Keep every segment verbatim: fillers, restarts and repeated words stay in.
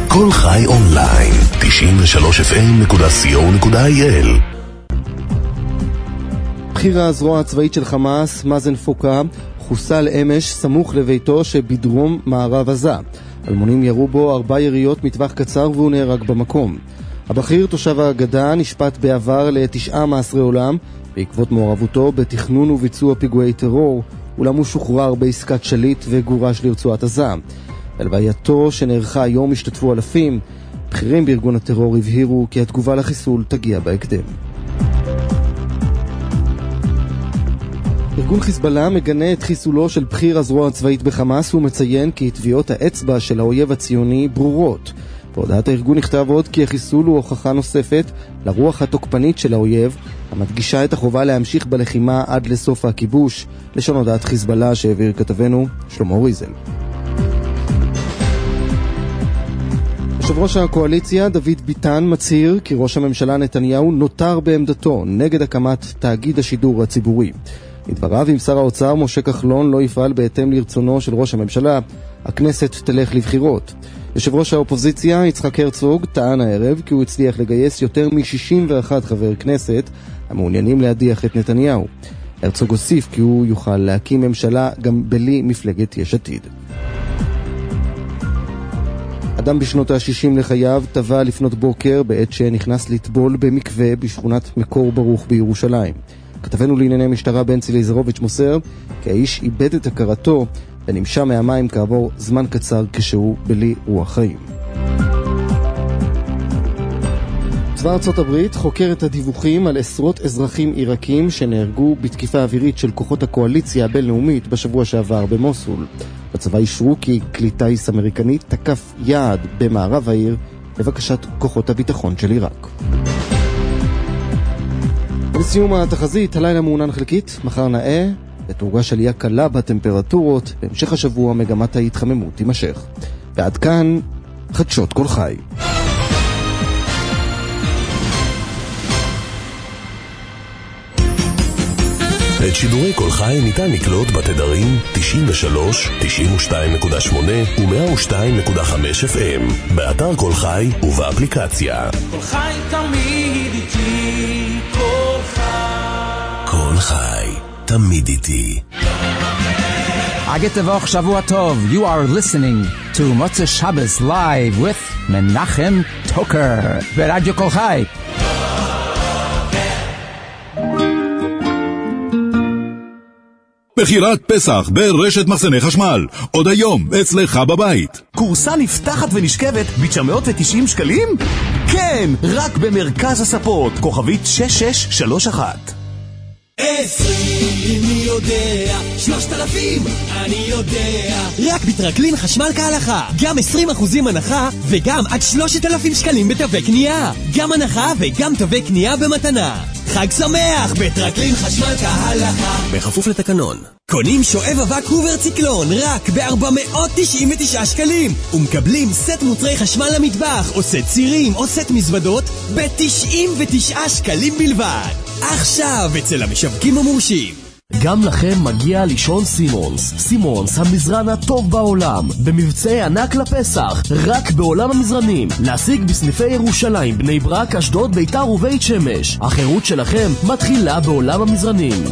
כל חי אונליין, תשעים ושלוש אף אם נקודה סי או נקודה איי אל. בכיר הזרוע הצבאית של חמאס, מאזן פוקה, חוסל אמש סמוך לביתו שבדרום מערב עזה. אלמונים ירו בו ארבע יריות מטווח קצר והוא נהרג במקום. הבכיר, תושב הגדה, נשפט בעבר לתשעה מאסרי עולם בעקבות מעורבותו בתכנון וביצוע פיגועי טרור, אולם הוא שוחרר בעסקת שליט וגורש לרצועת עזה. בלווייתו שנערכה היום השתתפו אלפים. בכירים בארגון הטרור הבהירו כי התגובה לחיסול תגיע בהקדם. ארגון חיזבאללה מגנה את חיסולו של בכיר הזרוע הצבאית בחמאס ומציין כי טביעות האצבע של האויב הציוני ברורות. בהודעת הארגון נכתב עוד כי החיסול הוא הוכחה נוספת לרוח התוקפנית של האויב, המדגישה את החובה להמשיך בלחימה עד לסוף הכיבוש, לשון הודעת חיזבאללה שהעביר כתבנו שלמה ריזל. יושב ראש הקואליציה דוד ביטן מצהיר כי ראש הממשלה נתניהו נותר בעמדתו נגד הקמת תאגיד השידור הציבורי. לדבריו, אם שר האוצר משה כחלון לא יפעל בהתאם לרצונו של ראש הממשלה, הכנסת תלך לבחירות. יושב ראש האופוזיציה יצחק הרצוג טען הערב כי הוא הצליח לגייס יותר מ-שישים ואחד חבר כנסת המעוניינים להדיח את נתניהו. הרצוג הוסיף כי הוא יוכל להקים ממשלה גם בלי מפלגת יש עתיד. אדם בשנות ה-שישים לחייו טבע לפנות בוקר בעת שנכנס לטבול במקווה בשכונת מקור ברוך בירושלים. כתבנו לענייני משטרה בנצי ליזרוביץ' מוסר כי האיש איבד את הכרתו ונמשה מהמים כעבור זמן קצר כשהוא בלי רוח חיים. צבא ארצות הברית חוקר את הדיווחים על עשרות אזרחים עיראקים שנהרגו בתקיפה אווירית של כוחות הקואליציה הבינלאומית בשבוע שעבר במוסול. בצבא אישרו כי כלי טיס אמריקני תקף יעד במערב העיר לבקשת כוחות הביטחון של עיראק. לסיום התחזית, הלילה מעונן חלקית, מחר נאה, ותורגש עלייה קלה בטמפרטורות, בהמשך השבוע מגמת ההתחממות תימשך. ועד כאן, חדשות כל חי. את שידורי כל חי ניתן לקלוט בתדרים תשעים ושלוש, תשעים ושתיים נקודה שמונה ו-מאה ושתיים נקודה חמש אף אם, באתר כל חי ובאפליקציה. כל חי תמיד איתי, כל חי. כל חי תמיד איתי. אגת תבוך שבוע טוב. You are listening to Motzei Shabbos live with מנחם טוקר ברדיו כל חי. בחירת פסח ברשת מחסני חשמל, עוד היום אצלך בבית. קורסה נפתחת ונשכבת ב-תשע מאות ותשעים שקלים? כן, רק במרכז הספות, כוכבית שש שש שלוש אחת. עשרים, אני יודע, שלושת אלפים, אני יודע. רק בטרקלין חשמל כהלכה, גם עשרים אחוזים הנחה וגם עד שלושת אלפים שקלים בתווי קנייה. גם הנחה וגם תווי קנייה במתנה. חג שמח בטרקלין חשמל כהלכה, בכפוף לתקנון. קונים שואב אבק הובר ציקלון רק ב-ארבע מאות תשעים ותשעה שקלים ומקבלים סט מוצרי חשמל למטבח או סט צירים או סט מזוודות ב-תשעים ותשעה שקלים בלבד. עכשיו אצל המשווקים המורשים. גם לכם מגיע לישון סימונס. סימונס, המזרן הטוב בעולם, במבצעי ענק לפסח, רק בעולם המזרנים. להשיג בסניפי ירושלים, בני ברק, אשדוד, ביתר ובית שמש. החירות שלכם מתחילה בעולם המזרנים.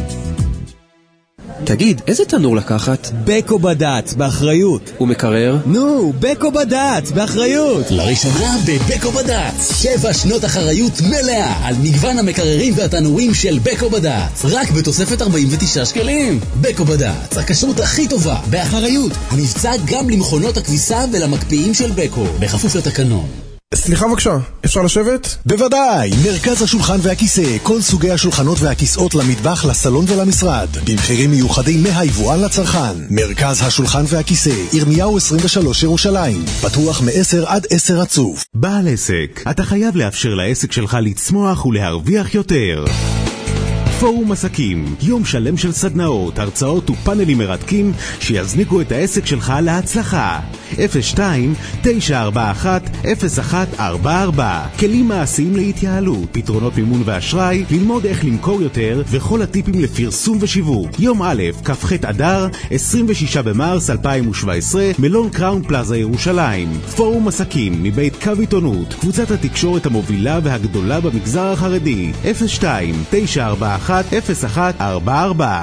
תגיד, איזה תנור לקחת? בקו בד"ץ, באחריות. ומקרר? נו, בקו בד"ץ, באחריות. לראשונה בבקו בד"ץ, שבע שנות אחריות מלאה על מגוון המקררים והתנורים של בקו בד"ץ, רק בתוספת ארבעים ותשעה שקלים. בקו בד"ץ, הכשרות הכי טובה, באחריות. המבצע גם למכונות הכביסה ולמקפיאים של בקו, בכפוף לתקנון. סליחה בבקשה, אפשר לשבת? בוודאי, מרכז השולחן והכיסא, כל סוגי השולחנות והכיסאות למטבח, לסלון ולמשרד, במחירים מיוחדים מהיבואן לצרכן. מרכז השולחן והכיסא, ירמיהו עשרים ושלוש ירושלים, פתוח מ-עשר עד עשר רצוף. בעל עסק, אתה חייב לאפשר לעסק שלך לצמוח ולהרוויח יותר. פורום עסקים, יום שלם של סדנאות, הרצאות ופאנלים מרתקים שיזניקו את העסק שלך להצלחה. אפס שתיים תשע ארבע אחת אפס אחת ארבע ארבע. כלים מעשיים להתייעלות, פתרונות מימון ואשראי, ללמוד איך למכור יותר וכל הטיפים לפרסום ושיווק. יום א', כ"ח אדר, עשרים ושישה במרס אלפיים שבע עשרה, מלון קראון פלאזה ירושלים. פורום עסקים מבית קו עיתונות, קבוצת התקשורת המובילה והגדולה במגזר החרדי. אפס שתיים תשע ארבע אחת אפס אחת ארבע ארבע.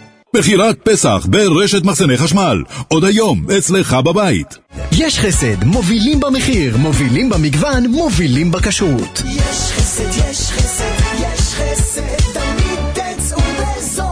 בחירת פסח ברשת מחסני חשמל, עוד היום אצלך בבית. יש חסד, מובילים במחיר, מובילים במגוון, מובילים בכשרות. יש חסד, יש חסד, יש חסד, תמיד תצאו בזול.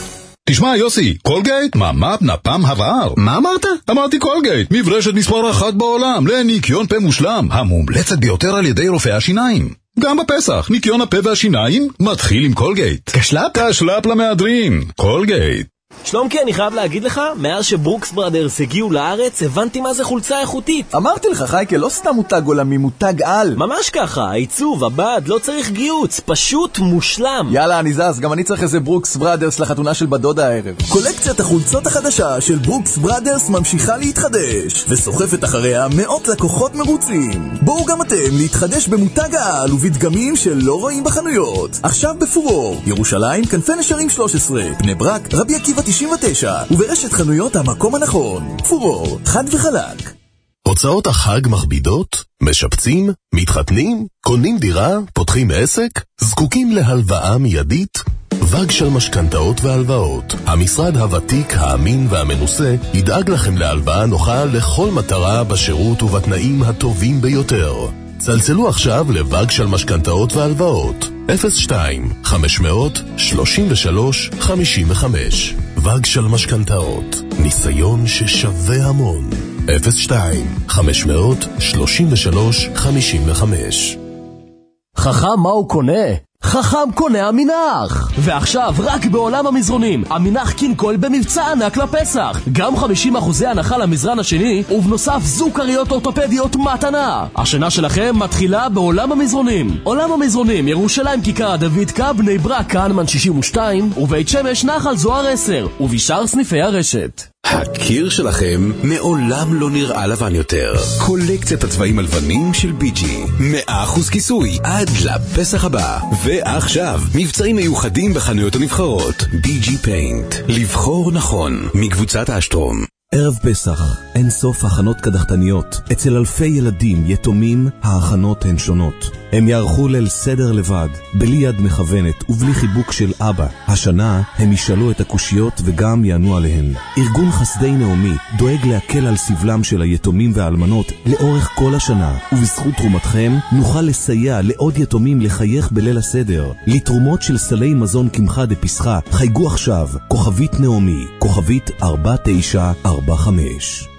תשמע יוסי, קולגייט, ממ"פ, נפם, הבער. מה אמרת? אמרתי קולגייט, מברשת מספר אחת בעולם, לניקיון פה מושלם, המומלצת ביותר על ידי רופאי השיניים. גם בפסח, ניקיון הפה והשיניים מתחיל עם קולגייט. קשלאפ? קשלאפ למהדרין, קולגייט. שלומקי, אני חייב להגיד לך, מאז שברוקס ברדרס הגיעו לארץ, הבנתי מה זה חולצה איכותית. אמרתי לך, חייקה, לא סתם מותג עולמי, מותג על. ממש ככה, העיצוב, הבד, לא צריך גיוץ, פשוט מושלם. יאללה, אני זז, גם אני צריך איזה ברוקס ברדרס לחתונה של בדודה הערב. קולקציית החולצות החדשה של ברוקס ברדרס ממשיכה להתחדש, וסוחפת אחריה מאות לקוחות מרוצים. בואו גם אתם להתחדש במותג העל ובדגמים שלא רואים בחנויות. עכשיו בפורור, ירושלים, כנפי נשרים שלוש עשרה, בני ברק, רבי עקיבא תשעים ותשע, וברשת חנויות המקום הנכון. פורור, חד וחלק. הוצאות החג מכבידות? משפצים? מתחתנים? קונים דירה? פותחים עסק? זקוקים להלוואה מיידית? וג של משכנתאות והלוואות. המשרד הוותיק, האמין והמנוסה ידאג לכם להלוואה נוחה לכל מטרה בשירות ובתנאים הטובים ביותר. צלצלו עכשיו לוג של משכנתאות והלוואות אפס שתיים חמש מאות שלושים ושלוש חמישים וחמש. וג של משכנתאות, ניסיון ששווה המון. אפס שתיים חמש מאות שלושים ושלוש חמישים וחמש. חכם מה הוא קונה? חכם קונה המנח! ועכשיו רק בעולם המזרונים, המנח קינקול במבצע ענק לפסח. גם חמישים אחוז הנחה למזרן השני, ובנוסף זוג כריות אורתופדיות מתנה. השנה שלכם מתחילה בעולם המזרונים. עולם המזרונים, ירושלים כיכר דוד קה, בני ברק כהנמן שישים ושתיים, ובית שמש נחל זוהר עשר, ובשאר סניפי הרשת. הקיר שלכם מעולם לא נראה לבן יותר. קולקציית הצבעים הלבנים של ביג'י, מאה אחוז כיסוי עד לפסח הבא. ועכשיו מבצעים מיוחדים בחנויות הנבחרות. ביג'י פיינט, לבחור נכון, מקבוצת אשטרום. ערב פסח, אין סוף הכנות קדחתניות. אצל אלפי ילדים יתומים ההכנות הן שונות. הם יערכו ליל סדר לבד, בלי יד מכוונת ובלי חיבוק של אבא. השנה הם ישאלו את הקושיות וגם יענו עליהן. ארגון חסדי נעמי דואג להקל על סבלם של היתומים והאלמנות לאורך כל השנה, ובזכות תרומתכם נוכל לסייע לעוד יתומים לחייך בליל הסדר. לתרומות של סלי מזון קמחה דפסחה חייגו עכשיו, כוכבית נעמי, כוכבית ארבע תשע ארבע חמש.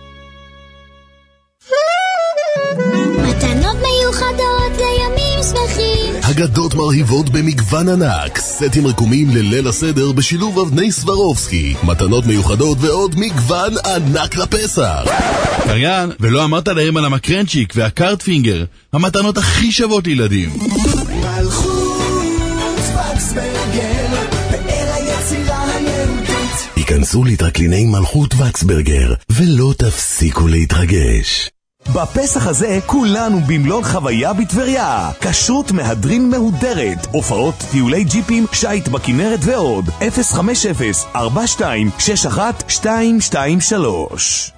מתנות מיוחדות לימים שמחים, הגדות מרהיבות במגוון ענק, סטים רקומים לליל הסדר בשילוב אבני סברובסקי, מתנות מיוחדות ועוד מגוון ענק לפסח. קריין, ולא אמרת להם על המקרנצ'יק והקארטפינגר, המתנות הכי שוות לילדים. מלכות וקסברגר, פאר היצירה היהודית. היכנסו לטרקליני מלכות וקסברגר ולא תפסיקו להתרגש. בפסח הזה כולנו במלון חוויה בטבריה. כשרות מהדרין מהודרת, הופעות, טיולי ג'יפים, שייט בכנרת ועוד. אפס חמש אפס ארבע שתיים שש אחת שתיים שתיים שלוש.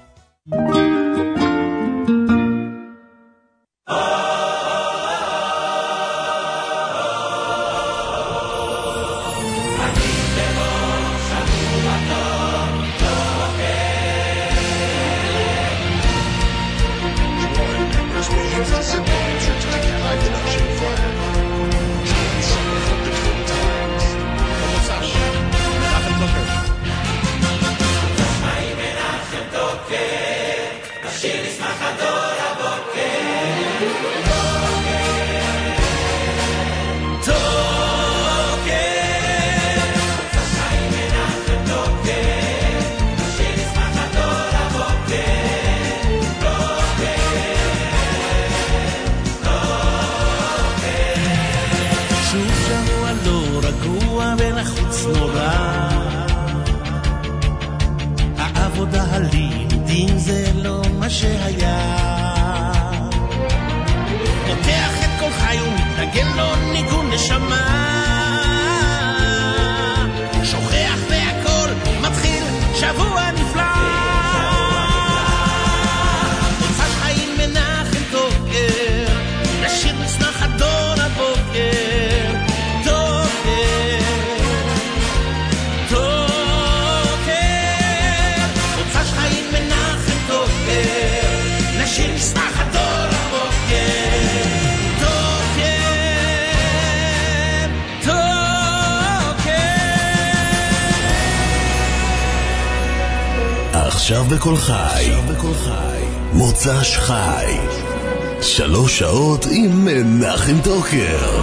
עכשיו בכל חי, מוצ"ש חי, שלוש שעות עם מנחם טוקר.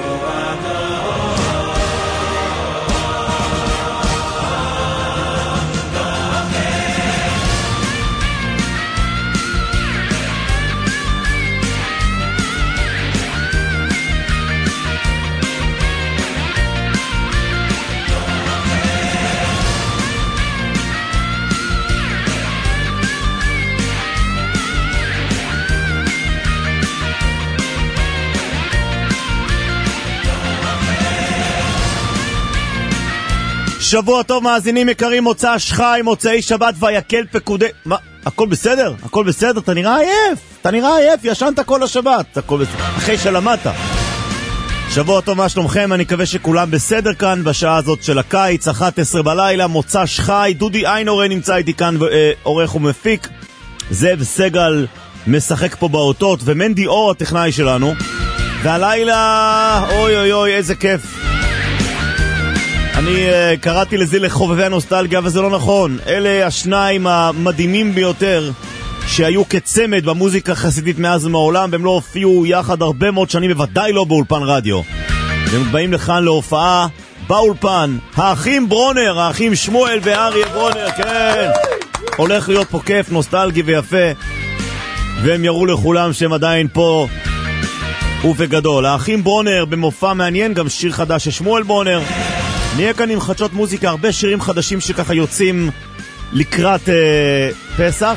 שבוע טוב מאזינים יקרים, מוצ"ש חי, מוצאי שבת ויקל פקודי... מה? הכל בסדר? הכל בסדר? אתה נראה עייף? אתה נראה עייף? ישנת כל השבת. הכל בסדר. אחרי שלמדת. שבוע טוב, מה שלומכם? אני מקווה שכולם בסדר כאן בשעה הזאת של הקיץ, אחת עשרה בלילה, מוצ"ש חי. דודי איינורן נמצא איתי כאן, אה, עורך ומפיק. זאב סגל משחק פה באותות, ומנדי אור הטכנאי שלנו. והלילה, אוי אוי אוי, איזה כיף. אני uh, קראתי לזה לחובבי הנוסטלגיה, וזה לא נכון. אלה השניים המדהימים ביותר שהיו כצמד במוזיקה חסידית מאז ומעולם, והם לא הופיעו יחד הרבה מאוד שנים, בוודאי לא באולפן רדיו. והם באים לכאן להופעה באולפן, האחים ברונר, האחים שמואל ואריה ברונר, כן. הולך להיות פה כיף, נוסטלגי ויפה, והם יראו לכולם שהם עדיין פה ובגדול. האחים ברונר במופע מעניין, גם שיר חדש של שמואל ברונר. נהיה כאן עם חדשות מוזיקה, הרבה שירים חדשים שככה יוצאים לקראת אה, פסח.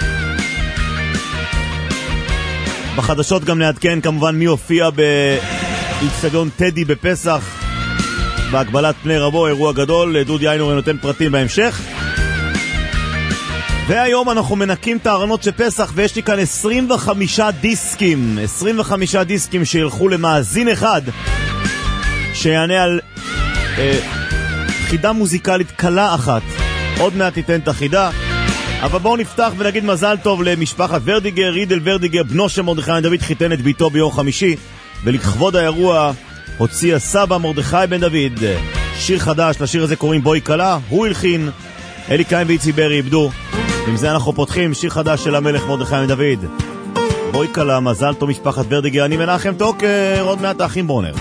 בחדשות גם נעדכן כמובן מי הופיע באצטדיון טדי בפסח, בהגבלת פני רבו, אירוע גדול. דודי איינורן נותן פרטים בהמשך. והיום אנחנו מנקים את הארנות של פסח, ויש לי כאן עשרים וחמישה דיסקים, עשרים וחמישה דיסקים שילכו למאזין אחד שיענה על אה, חידה מוזיקלית קלה אחת. עוד מעט תיתן את החידה, אבל בואו נפתח ונגיד מזל טוב למשפחת ורדיגר. רידל ורדיגר, בנו של מרדכי בן דוד, חיתן את ביתו ביום חמישי, ולכבוד האירוע הוציא הסבא מרדכי בן דוד שיר חדש. לשיר הזה קוראים בואי קלה, הוא הלחין, אלי קיים ואיצי ברי איבדו. עם זה אנחנו פותחים שיר חדש של המלך מרדכי בן דוד, בואי קלה. מזל טוב משפחת ורדיגר. אני מנחם טוקר, עוד מעט האחים ברונר.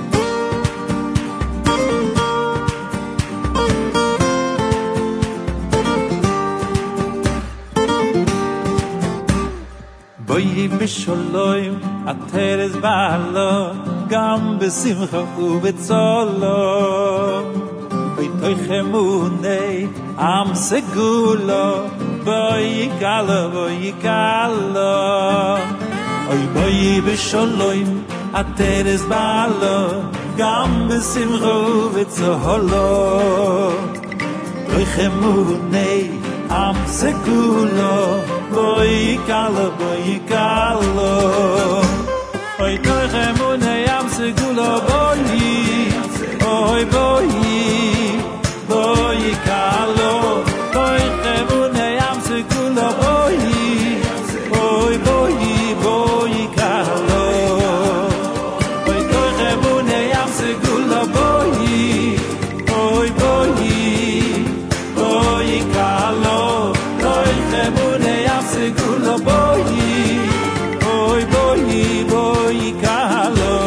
בואי בשלום התרס בעלו, גם בשמחה ובצולו. בואי תחמוני עם סגולו, בואי קלה בואי קלה. אוי בואי בשלום התרס בעלו, גם בשמחה ובצולו. בואי תחמוני עם סגולו, boi kala boi kala oi toy khemune yam segulo boi oi boi boi kala toy khemune yam segulo boi oi boi boi kala oi toy khemune yam segulo boi oi boi boi kala toy khemune Segula boy, boy, boy, boy, kalo.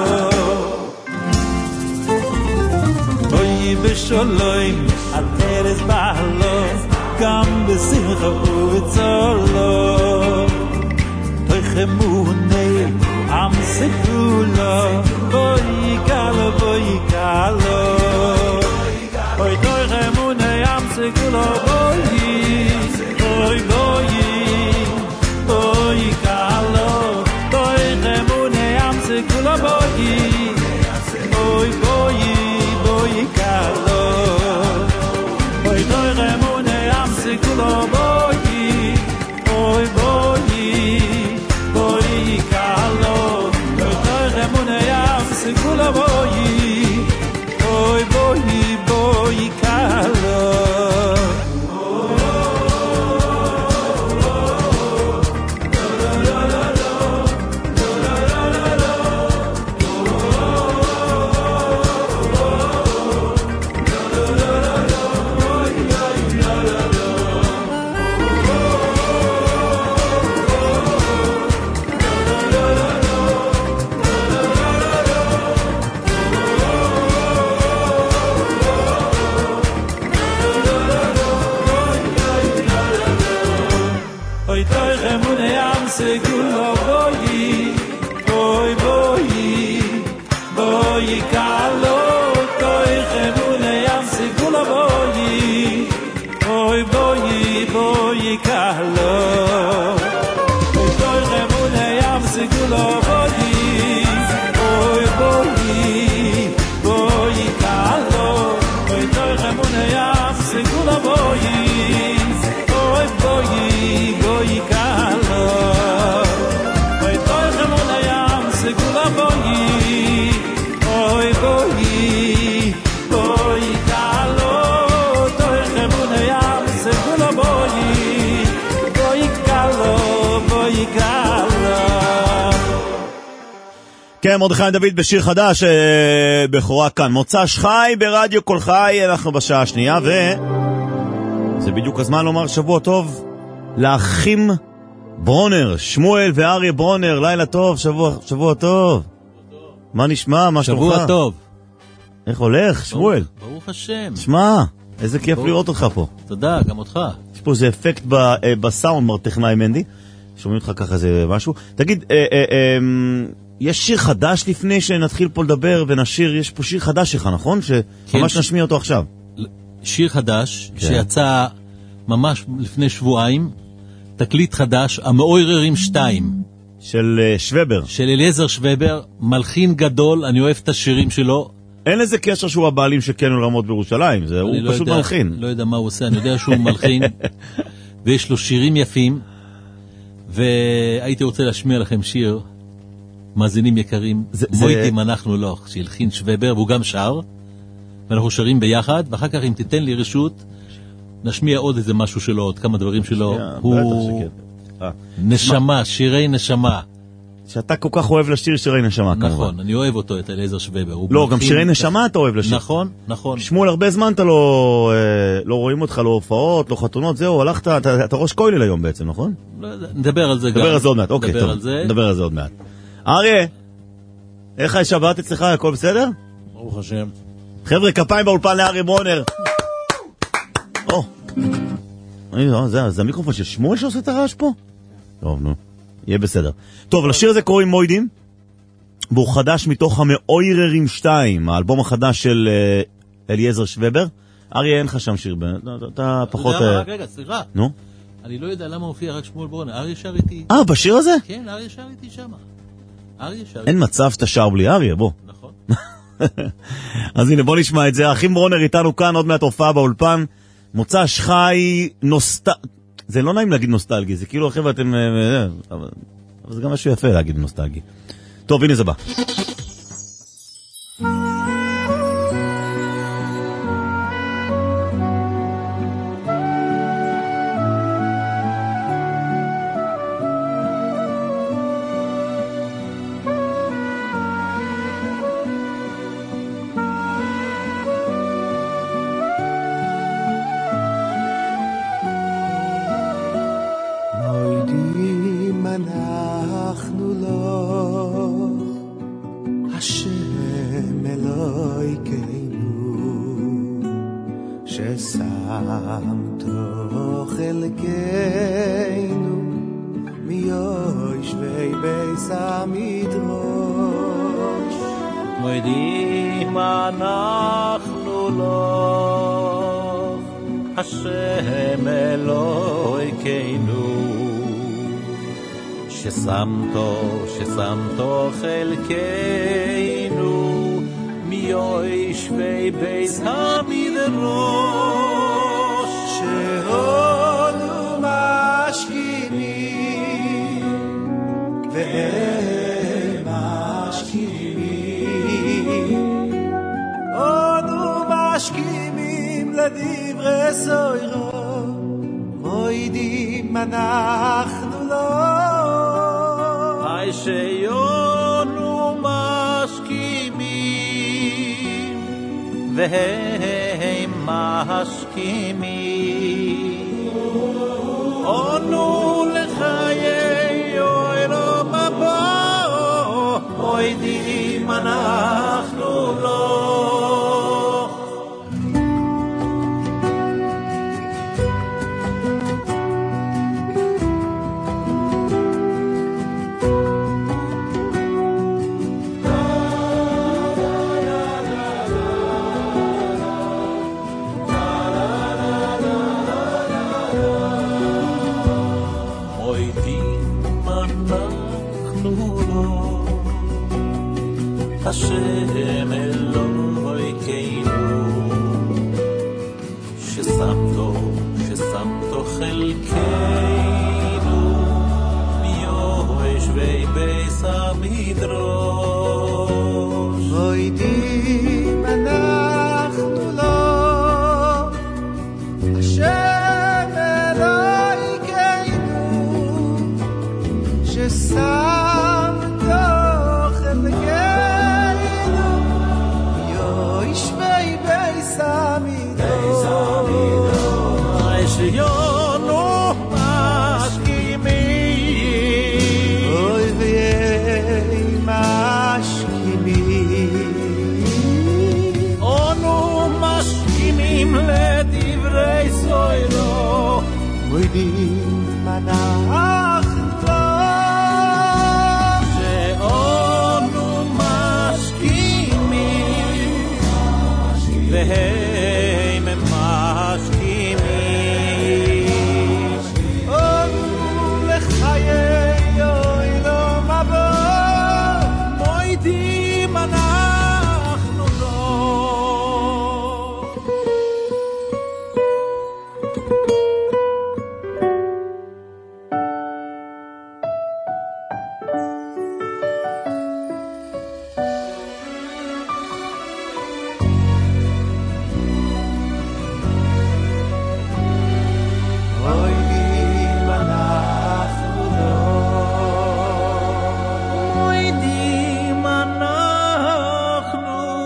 Boy, b'sholom, ateres b'alo, gam b'simcha u'tzolo. Toy chemune, am segula, boy, kalo, boy, kalo. Boy, toy chemune, am segula, boy, boy, boy. Boy kalo, boy nemune am segula boy, boy boy boy kalo, boy boy nemune am segula boy, boy boy boy kalo, boy boy nemune am segula boy, boy boy boy kalo. segula boyi oy boyi boyi kalo oy toy khamune yam segula boyi oy boyi boyi kalo oy toy khamune yam segula boyi oy boyi boyi kalo toy khamune yam segula boyi boyi kalo boyi kalo. כן, מרדכי דוד בשיר חדש, בכורה כאן, מוצ"ש חי ברדיו כל חי, אנחנו בשעה השנייה, וזה בדיוק הזמן לומר שבוע טוב לאחים ברונר, שמואל ואריה ברונר, לילה טוב, שבוע, שבוע טוב. מה נשמע, מה שלומך? שבוע טוב. איך הולך, שמואל? ברוך השם. שמע, איזה כיף לראות אותך פה. תודה, גם אותך. יש פה איזה אפקט בסאונד, מר טכנאי מנדי, שומעים אותך ככה זה משהו. תגיד, אה, אה, אה, יש שיר חדש לפני שנתחיל פה לדבר ונשיר, יש פה שיר חדש שלך, נכון? שממש כן, נשמיע אותו עכשיו. שיר חדש, כן. שיצא ממש לפני שבועיים, תקליט חדש, המאויררים שתיים. של uh, שוובר. של אליעזר שוובר, מלחין גדול, אני אוהב את השירים שלו. אין לזה קשר שהוא הבעלים של קניון רמות בירושלים, זה, הוא לא פשוט יודע, מלחין. לא יודע מה הוא עושה, אני יודע שהוא מלחין, ויש לו שירים יפים, והייתי רוצה להשמיע לכם שיר, מאזינים יקרים, מוידים זה... אנחנו לא, שהלחין שוובר, והוא גם שר, ואנחנו שרים ביחד, ואחר כך אם תיתן לי רשות, נשמיע עוד איזה משהו שלו, עוד כמה דברים שלו, הוא נשמה, שירי נשמה. שאתה כל כך אוהב לשיר שירי נשמה, כמובן. נכון, אני אוהב אותו, את אליעזר שוובר. לא, גם שירי נשמה אתה אוהב לשיר. נכון, נכון. שמואל, הרבה זמן אתה לא רואים אותך, לא הופעות, לא חתונות, זהו, הלכת, אתה ראש כולל היום בעצם, נכון? נדבר על זה גם. נדבר על זה עוד מעט, אוקיי, טוב. נדבר על זה עוד מעט. אריה, איך השבת אצלך, הכל בסדר? ברוך השם. חבר'ה, כפיים באולפן לאריה ברונר. או, זה המיקרופון של שמואל שעושה את הרעש פה? טוב, נו, יהיה בסדר. טוב, לשיר הזה קוראים מוידים, והוא חדש מתוך המאויררים שתיים, האלבום החדש של אליעזר שוובר. אריה, אין לך שם שיר, אתה פחות... רגע, רגע, סליחה. נו? אני לא יודע למה הופיע רק שמואל ברונר, אריה שר איתי. אה, בשיר הזה? כן, אריה שר איתי שם. אין מצב שאתה שר בלי אריה, בוא. נכון. אז הנה, בוא נשמע את זה. האחים ברונר איתנו כאן, עוד מעט הופעה באולפן. מוצ"ש חי, נוסט... זה לא נעים להגיד נוסטלגי, זה כאילו אחרי ואתם... אבל זה גם משהו יפה להגיד נוסטלגי. טוב, הנה זה בא. ששמתו, ששמתו חלקנו מיוי שווי בייס המדרוש שהונו משכימים והם משכימים הונו משכימים לדברי סוירו מוידים אנחנו לא שיונו משכימים והם משכימים אונו לחיי עולם הבא מוידים אנחנו לא טוב, השם אלוהינו, ששמתו, ששמתו חלקנו, מיושבי ביס המדרוש. מוידים אנחנו לו, השם אלוהינו, ששם תוך חלקנו, מיושבי ביס המדרוש. שיונו משכימים, אוי ויהי משכימים, אנו משכימים לדברי סוירו, מוידים אנחנו שאנו משכימים, והם משכימים, אנו לחיי אוילום הבא, מוידים אנחנו לו. מוידים אנחנו לו, מוידים אנחנו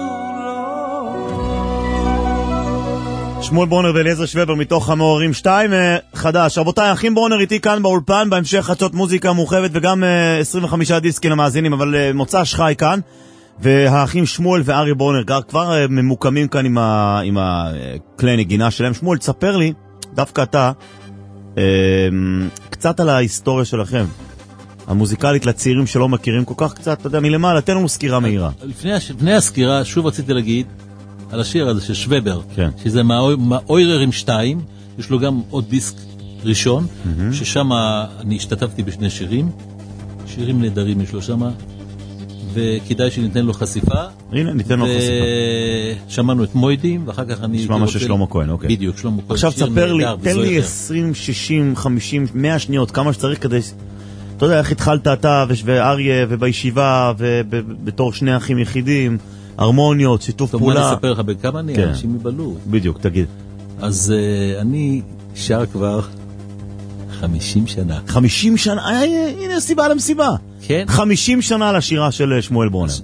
לו. שמואל ברונר ואליעזר שוובר מתוך המעוררים שתיים חדש. רבותיי, אחים ברונר איתי כאן באולפן, בהמשך חצות מוזיקה מורחבת וגם אה, עשרים וחמישה דיסקים למאזינים, אבל אה, מוצא שחי כאן, והאחים שמואל וארי ברונר כבר, כבר אה, ממוקמים כאן עם, ה, עם הכלי נגינה שלהם. שמואל, תספר לי, דווקא אתה, אה, קצת על ההיסטוריה שלכם, המוזיקלית לצעירים שלא מכירים כל כך, קצת, אתה יודע, מלמעלה, תן לנו סקירה מהירה. לפני, הש- לפני הסקירה, שוב רציתי להגיד על השיר הזה של שוובר, כן. שזה מהאויררים שתיים, יש לו גם עוד דיסק ראשון, מהמם. ששם אני השתתפתי בשני שירים, שירים נהדרים יש לו שם, וכדאי שניתן לו חשיפה. הנה, ניתן לו חשיפה. שמענו את מוידים, ואחר כך אני... נשמע מה של שלמה כהן, אוקיי. בדיוק, שלמה כהן. עכשיו שיר תספר לי, נהדר, תן לי וזוהר. עשרים, שישים, חמישים, מאה שניות, כמה שצריך כדי... אתה יודע איך התחלת אתה וש- ואריה ובישיבה ובתור שני אחים יחידים, הרמוניות, שיתוף טוב, מה פעולה. אני אספר לך בכמה אני, כן. אנשים יבלו. בדיוק, תגיד. אז uh, אני שר כבר חמישים שנה. חמישים שנה, אה, הנה סיבה למסיבה. כן. חמישים שנה לשירה של שמואל ברונר.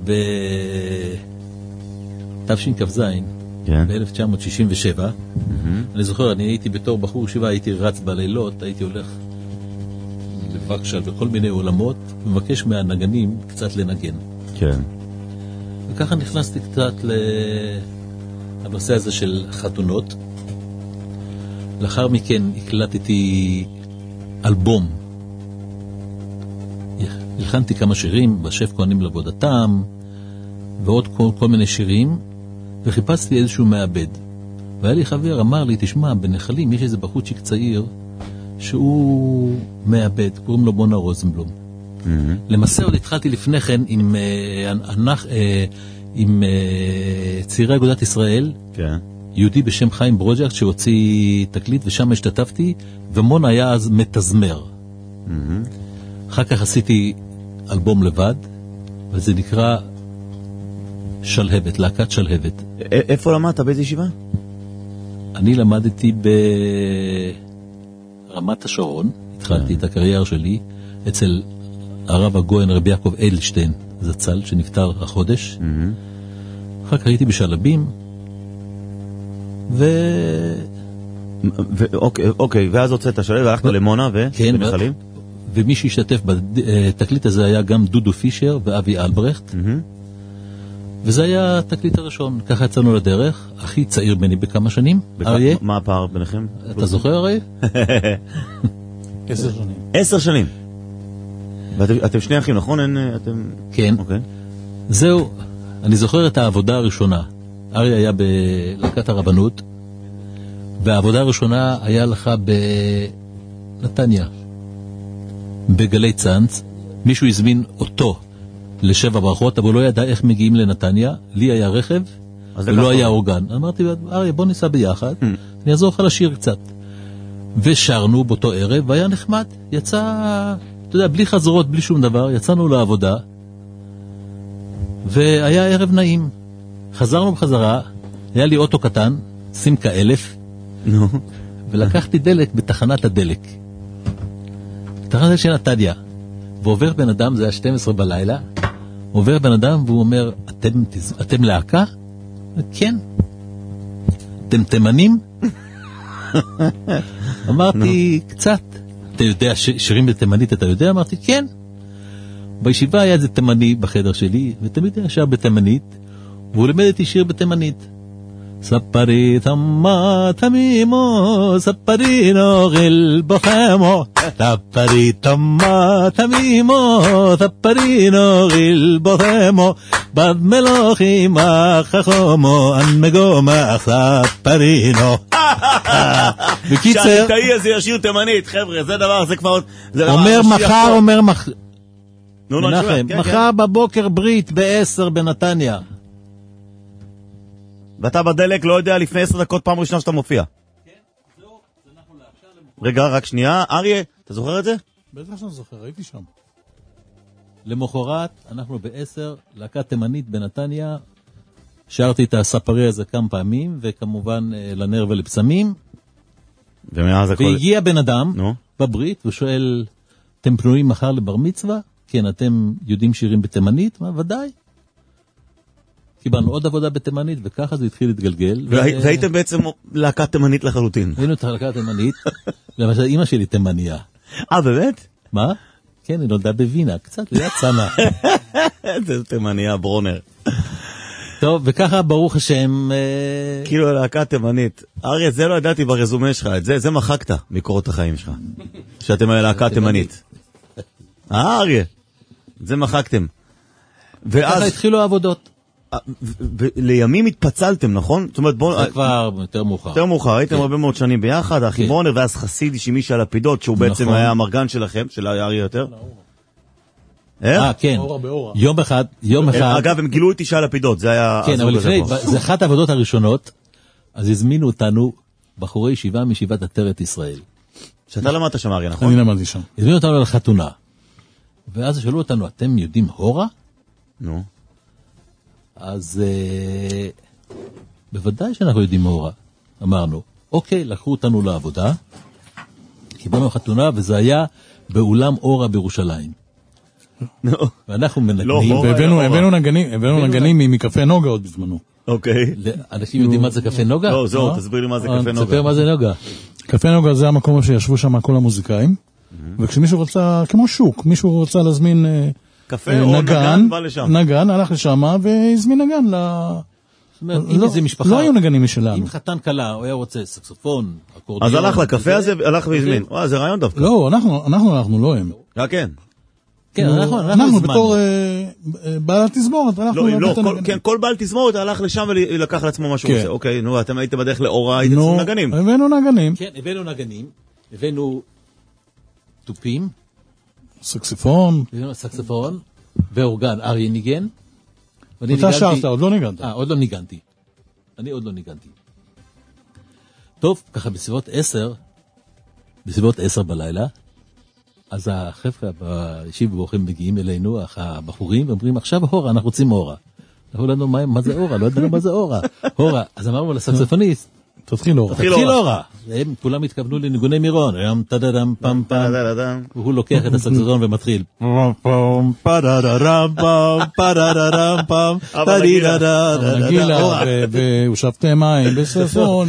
ב-תשכ"ז, כן. ב-אלף תשע מאות שישים ושבע, אני זוכר, אני הייתי בתור בחור ישיבה, הייתי רץ בלילות, הייתי הולך לבקשל בכל מיני עולמות, ומבקש מהנגנים קצת לנגן. כן. וככה נכנסתי קצת לנושא הזה של חתונות. לאחר מכן הקלטתי אלבום. הלחנתי כמה שירים, בשף כהנים לעבודתם, ועוד כל, כל מיני שירים, וחיפשתי איזשהו מעבד. והיה לי חבר, אמר לי, תשמע, בנחלים יש איזה בחוצ'יק צעיר, שהוא מעבד, קוראים לו בונה רוזנבלום. Mm-hmm. למעשה עוד התחלתי לפני כן עם, אנח, עם צעירי אגודת ישראל, כן. יהודי בשם חיים ברוג'קט שהוציא תקליט, ושם השתתפתי, ומון היה אז מתזמר. Mm-hmm. אחר כך עשיתי אלבום לבד, וזה נקרא שלהבת, להקת שלהבת. א- איפה למדת? באיזה ישיבה? אני למדתי ברמת השרון, התחלתי את הקריירה שלי, אצל הרב הגויין רבי יעקב אדלשטיין, זצ"ל, שנפטר החודש. אחר כך הייתי בשלבים, ו... ו- אוקיי, אוקיי, ואז הוצאת שלב, והלכת למונה ו... כן, ונחלים? ומי שהשתתף בתקליט הזה היה גם דודו פישר ואבי אלברכט, וזה היה התקליט הראשון. ככה יצאנו לדרך, הכי צעיר בני בכמה שנים, אריה. מה הפער ביניכם? אתה זוכר, אריה? עשר שנים. עשר שנים. ואתם שני אחים, נכון? אתם... כן. אוקיי. זהו, אני זוכר את העבודה הראשונה. אריה היה בלהקת הרבנות, והעבודה הראשונה היה לך בנתניה, בגלי צאנץ, מישהו הזמין אותו לשבע ברכות, אבל הוא לא ידע איך מגיעים לנתניה, לי היה רכב, ולא היה אורגן. אמרתי, אריה, בוא ניסע ביחד, אני אעזור לך לשיר קצת. ושרנו באותו ערב, והיה נחמד, יצא, אתה יודע, בלי חזרות, בלי שום דבר, יצאנו לעבודה, והיה ערב נעים. חזרנו בחזרה, היה לי אוטו קטן, סימקה אלף, ולקחתי דלק בתחנת הדלק. בתחנת של נתניה. ועובר בן אדם, זה היה שתים עשרה בלילה, עובר בן אדם והוא אומר, אתם, אתם להקה? כן. אתם תימנים? אמרתי, קצת. אתה יודע, שירים בתימנית אתה יודע? אמרתי, כן. בישיבה היה איזה תימני בחדר שלי, ותמיד היה שר בתימנית, והוא לימד איתי שיר בתימנית. ספרי תמה תמימו, ספרי נוגל בוחמו, ספרי תמה תמימו, ספרי נוגל בוחמו, בד מלוכים החכמו, אנמגו מאח ספרינו. בקיצר, שהליטאי הזה ישיר תימנית, חבר'ה, זה דבר, זה כבר... אומר מחר, אומר מחר, מנחם, מחר בבוקר ברית בעשר בנתניה. ואתה בדלק לא יודע לפני עשר דקות פעם ראשונה שאתה מופיע. כן, זהו, זה אנחנו לאפשר... רגע, רק שנייה, אריה, אתה זוכר את זה? בטח שאני זוכר, הייתי שם. למחרת, אנחנו בעשר, להקת תימנית בנתניה, שרתי את הספרי הזה כמה פעמים, וכמובן לנר ולפסמים. ומאז הכל... והגיע בן אדם בברית, ושואל, אתם פנויים מחר לבר מצווה? כן, אתם יודעים שירים בתימנית? מה, ודאי. קיבלנו עוד עבודה בתימנית, וככה זה התחיל להתגלגל. והייתם בעצם להקת תימנית לחלוטין. היינו את להקת תימנית, למשל, אמא שלי תימניה. אה, באמת? מה? כן, היא נולדה בווינה, קצת ליד צנה. זה תימניה, ברונר. טוב, וככה ברוך השם... כאילו להקת תימנית. אריה, זה לא ידעתי ברזומה שלך, את זה, זה מחקת מקורות החיים שלך. שאתם להקת תימנית. אה, אריה, זה מחקתם. וככה התחילו העבודות. לימים התפצלתם, נכון? זאת אומרת, בוא... זה כבר יותר מאוחר. יותר מאוחר, הייתם הרבה מאוד שנים ביחד, האחי ברונר, ואז חסידי שמישהו על הפידות, שהוא בעצם היה המרגן שלכם, של אריה יותר. אה, כן. יום אחד, יום אחד... אגב, הם גילו את אישה על הפידות, זה היה... כן, אבל לפני, זה אחת העבודות הראשונות, אז הזמינו אותנו בחורי ישיבה מישיבת עטרת ישראל. שאתה למדת שם, אריה, נכון? אני למדתי שם. הזמינו אותנו לחתונה. ואז שאלו אותנו, אתם יודעים הורה? נו. אז uh, בוודאי שאנחנו יודעים הורה. אמרנו, אוקיי, לקחו אותנו לעבודה, קיבלנו חתונה, וזה היה באולם אורה בירושלים. ואנחנו מנגנים. והבאנו נגנים, הבאנו נגנים מקפה נוגה עוד בזמנו. אוקיי. אנשים יודעים מה זה קפה נוגה? לא, זהו, תסביר לי מה זה קפה נוגה. תסביר מה זה נוגה. קפה נוגה זה המקום שישבו שם כל המוזיקאים, וכשמישהו רצה, כמו שוק, מישהו רצה להזמין קפה או נגן, בא לשם. נגן, הלך לשם והזמין נגן ל... לא היו נגנים משלנו. אם חתן קלה, הוא היה רוצה סקסופון, אקורדיון. אז הלך לקפה הזה, הלך והזמין. וואו, זה רעיון דווקא. לא, אנחנו הלכנו, לא הם. אה, כן. כן, אנחנו הזמנו. אנחנו בתור בעל תזמורת, לא, לא, כל בעל תזמורת הלך לשם ולקח לעצמו מה שהוא עושה. אוקיי, נו, אתם הייתם בדרך לאורה, הייתם צריכים נגנים. הבאנו נגנים. כן, הבאנו נגנים, הבאנו טופים. סקסופון. סקסופון, ואורגן, אריה ניגן. אתה שרת, עוד לא ניגנת. אה, עוד לא ניגנתי. אני עוד לא ניגנתי. טוב, ככה בסביבות עשר, בסביבות עשר בלילה, אז החבר'ה בישיב וברוכים מגיעים אלינו, הבחורים, ואומרים, עכשיו הורה, אנחנו רוצים הורה. אנחנו לא יודעים מה זה הורה, לא יודעים מה זה הורה. הורה, אז אמרנו לסקסופוניסט, תתחיל הורה. תתחיל הורה. הם כולם התכוונו לניגוני מירון, רם טדדם פם פם, והוא לוקח את הסקסופון ומתחיל. פם פם פדדדם פם פדדדם פם פדדדם. נגילה, ושבתי מים בספון.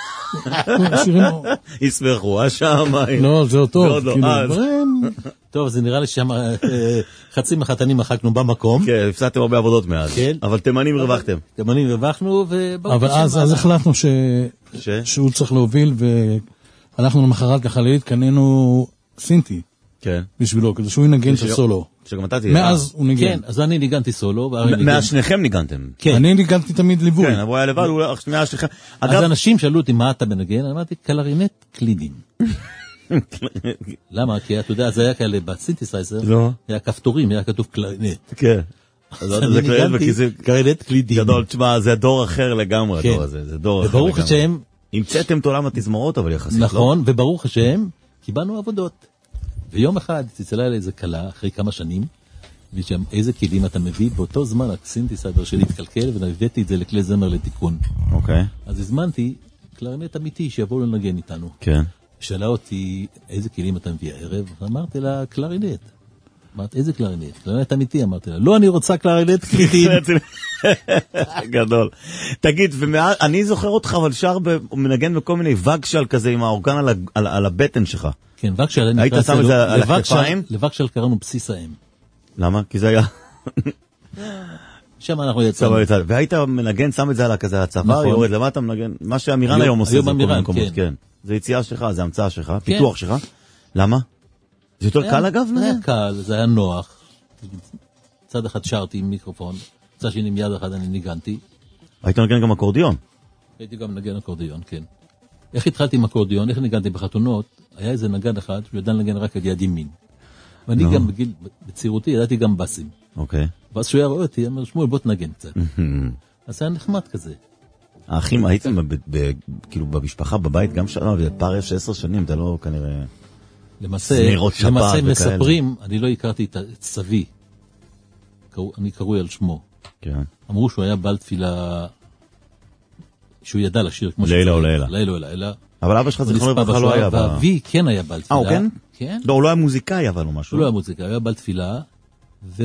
יסמכו השמיים. לא, זה טוב. טוב, זה נראה לי שם חצי מחתנים מחקנו במקום. כן, הפסדתם הרבה עבודות מאז. אבל תימנים הרווחתם. תימנים הרווחנו, אבל אז החלטנו שהוא צריך להוביל, והלכנו למחרת לחללית, קנינו סינטי. כן. בשבילו, כדי שהוא ינגן את הסולו. שגם אתה תהיה. מאז הוא ניגן. כן, אז אני ניגנתי סולו. מאז שניכם ניגנתם. כן. אני ניגנתי תמיד ליווי. כן, אבל הוא היה לבד, הוא מאז שניכם. אז אנשים שאלו אותי מה אתה מנגן, אמרתי קלרינט קלידים. למה? כי אתה יודע, זה היה כאלה בסינתסייזר, לא. היה כפתורים, היה כתוב קלרינט. כן. אז זה קלרינט וכיזה... קלרינט קלידים. גדול, תשמע, זה דור אחר לגמרי, הדור הזה. זה דור אחר לגמרי. וברוך השם... המצאתם את עולם התזמורות, אבל יחסית לא. נכון, וברוך השם, קיבלנו עבודות. ויום אחד צלצלה אלי איזה קלה, אחרי כמה שנים, ושם איזה כלים אתה מביא, באותו זמן הסינתסייזר שלי התקלקל, והבאתי את זה לכלי זמר לתיקון. אוקיי. אז הזמנתי קלרינט אמיתי שיבואו לנגן איתנו. כן. שאלה אותי, איזה כלים אתה מביא הערב? אמרתי לה, קלרינט. אמרתי, איזה קלרינט? קלרינט אמיתי, אמרתי לה. לא, אני רוצה קלרינט קלידים. גדול. תגיד, אני זוכר אותך, אבל שר מנגן בכל מיני וגשל כזה עם האורגן על הבטן שלך. כן, וגשל, היית שם את זה על הכתפיים? לווגשל קראנו בסיס האם. למה? כי זה היה... שם אנחנו יצאנו. והיית מנגן, שם את זה על כזה הצוואר, יורד למטה מנגן, מה שאמירן היום עושה זה כל מיני מקומות, כן. זה יציאה שלך, זה המצאה שלך, פיתוח שלך. למה? זה יותר קל אגב? זה היה קל, זה היה נוח. צד אחד שרתי עם מיקרופון, צד שני עם יד אחד אני ניגנתי. היית מנגן גם אקורדיון? הייתי גם מנגן אקורדיון, כן. איך התחלתי עם אקורדיון, איך ניגנתי בחתונות, היה איזה נגן אחד שידע לנגן רק על יד ימין. ואני גם בגיל, בצעירותי, ידעתי גם בסים. אוקיי. ואז שהוא היה רואה אותי, אמר, שמואל, בוא תנגן קצת. אז היה נחמד כזה. האחים, הייתם כאילו במשפחה, בבית, גם שנה, בפער של עשר שנים, אתה לא כנראה... למעשה, למעשה מספרים, אני לא הכרתי את סבי. אני קרוי על שמו. כן. אמרו שהוא היה בעל תפילה, שהוא ידע לשיר כמו לילה או לילה. לילה או לילה. אבל אבא שלך זכרונו לברכה לא היה. ואבי כן היה בעל תפילה. אה, כן? כן. לא, הוא לא היה מוזיקאי אבל או משהו. הוא לא היה מוזיקאי, הוא היה בעל תפילה, ו...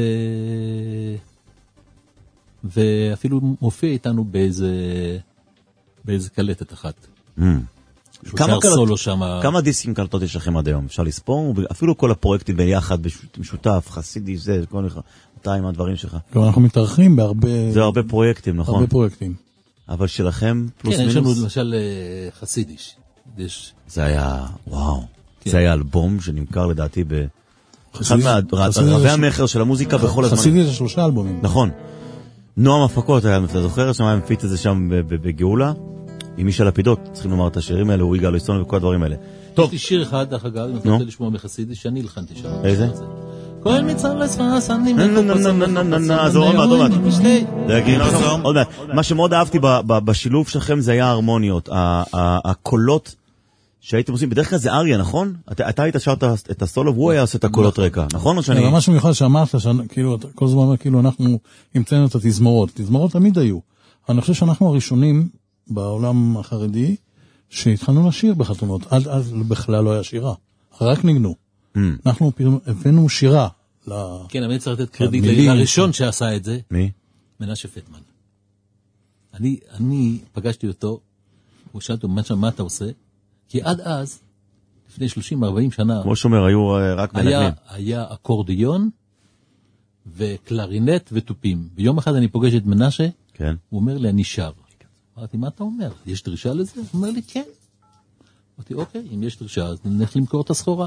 ואפילו מופיע איתנו באיזה, באיזה קלטת אחת. כמה, קלט... שמה... כמה דיסקים קלטות יש לכם עד היום? אפשר לספור? אפילו כל הפרויקטים ביחד, משותף, חסידי, זה, כל מיני, אתה עם הדברים שלך. לא, אנחנו מתארחים בהרבה... זה הרבה פרויקטים, נכון? הרבה פרויקטים. אבל שלכם פלוס כן, מינוס? כן, יש לנו למשל חסידיש. יש... זה היה, וואו. כן. זה היה אלבום שנמכר לדעתי ב... אחד מהרבי המחר של המוזיקה בכל הזמן. חסידי זה שלושה אלבומים. נכון. נועם הפקות היה, אתה זוכר שם היה מפיץ את זה שם בגאולה? עם מישל לפידות, צריכים לומר את השירים האלה, אורי גלויסטון וכל הדברים האלה. טוב. יש לי שיר אחד, דרך אגב, אני רוצה לשמוע מחסידי, שאני הלחנתי שם. איזה? כל מצר לספס, אני אז עוד מעט, עוד מעט. מה שמאוד אהבתי בשילוב שלכם זה היה ההרמוניות, הקולות שהייתם עושים, בדרך כלל זה אריה, נכון? אתה היית שרת את הסולו, והוא היה עושה את הקולות רקע, נכון? זה ממש מיוחד שאמרת, כל הזמן אומר, כאילו אנחנו המצאנו את התזמורות, תזמורות תמיד היו. אני חושב שאנחנו הראשונים בעולם החרדי שהתחלנו לשיר בחתונות, עד אז בכלל לא היה שירה, רק ניגנו. אנחנו הבאנו שירה. כן, אבל אני צריך לתת קרדיט לראשון שעשה את זה. מי? מנשה פטמן. אני, אני פגשתי אותו, הוא שאלתי אותו, מה אתה עושה? כי עד אז, לפני שלושים ארבעים שנה, כמו שאומר, היו רק מנגנים. היה, היה אקורדיון, וקלרינט וטופים. ביום אחד אני פוגש את מנשה, כן. הוא אומר לי, אני שר. אמרתי, מה אתה אומר? יש דרישה לזה? הוא אומר לי, כן. אמרתי, אוקיי, אם יש דרישה, אז נלך למכור את הסחורה.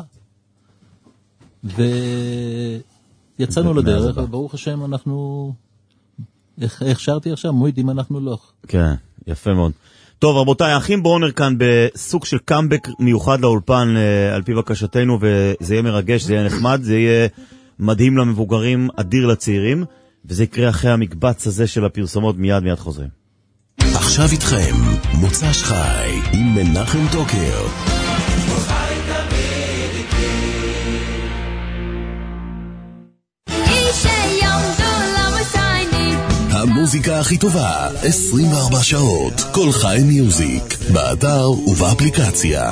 ויצאנו לדרך, וברוך השם אנחנו, איך שרתי עכשיו, מוידים אנחנו לא. כן, יפה מאוד. טוב, רבותיי, האחים ברונר כאן בסוג של קאמבק מיוחד לאולפן על פי בקשתנו, וזה יהיה מרגש, זה יהיה נחמד, זה יהיה מדהים למבוגרים, אדיר לצעירים, וזה יקרה אחרי המקבץ הזה של הפרסומות, מיד מיד חוזרים. עכשיו איתכם, מוצ"ש חי עם מנחם טוקר. המוזיקה הכי טובה, עשרים וארבע שעות, כל חי מיוזיק, באתר ובאפליקציה.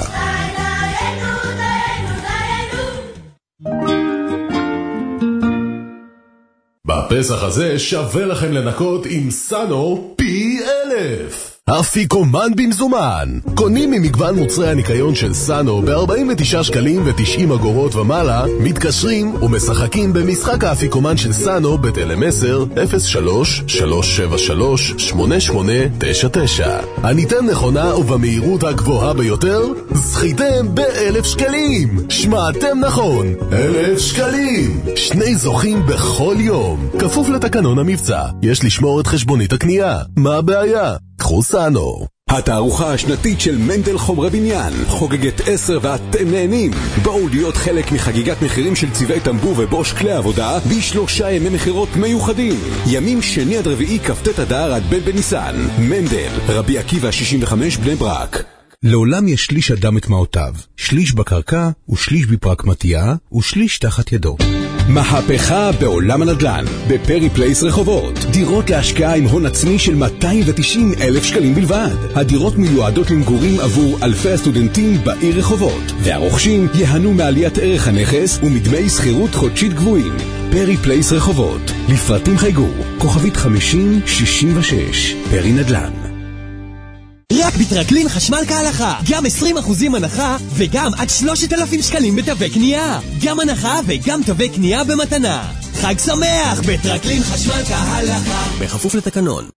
בפסח הזה שווה לכם לנקות עם סאנו פי אלף. אפיקומן במזומן. קונים ממגוון מוצרי הניקיון של סאנו ב-ארבעים ותשעה שקלים ו-תשעים אגורות ומעלה, מתקשרים ומשחקים במשחק האפיקומן של סאנו בטלמסר אפס שלוש שלוש שבע שלוש שמונה שמונה תשע תשע. הניתן נכונה ובמהירות הגבוהה ביותר, זכיתם באלף שקלים. שמעתם נכון, אלף שקלים. שני זוכים בכל יום. כפוף לתקנון המבצע. יש לשמור את חשבונית הקנייה. מה הבעיה? קחו סאנו. התערוכה השנתית של מנדל חומרי בניין חוגגת עשר ואתם נהנים. בואו להיות חלק מחגיגת מחירים של צבעי טמבור ובוש כלי עבודה בשלושה ימי מחירות מיוחדים. ימים שני עד רביעי כ"ט אדר עד ב' בניסן. מנדל, רבי עקיבא שישים וחמש בני ברק. לעולם יש שליש אדם את מעותיו, שליש בקרקע ושליש בפרקמטיה ושליש תחת ידו. מהפכה בעולם הנדל"ן בפרי פלייס רחובות. דירות להשקעה עם הון עצמי של מאתיים ותשעים אלף שקלים בלבד. הדירות מיועדות למגורים עבור אלפי הסטודנטים בעיר רחובות, והרוכשים יהנו מעליית ערך הנכס ומדמי שכירות חודשית גבוהים. פרי פלייס רחובות, לפרטים חייגו כוכבית חמישים שישים ושש. פרי נדל"ן. רק בטרקלין חשמל כהלכה, גם עשרים אחוזים הנחה וגם עד שלושת אלפים שקלים בתווי קנייה. גם הנחה וגם תווי קנייה במתנה. חג שמח בטרקלין חשמל כהלכה, בכפוף לתקנון.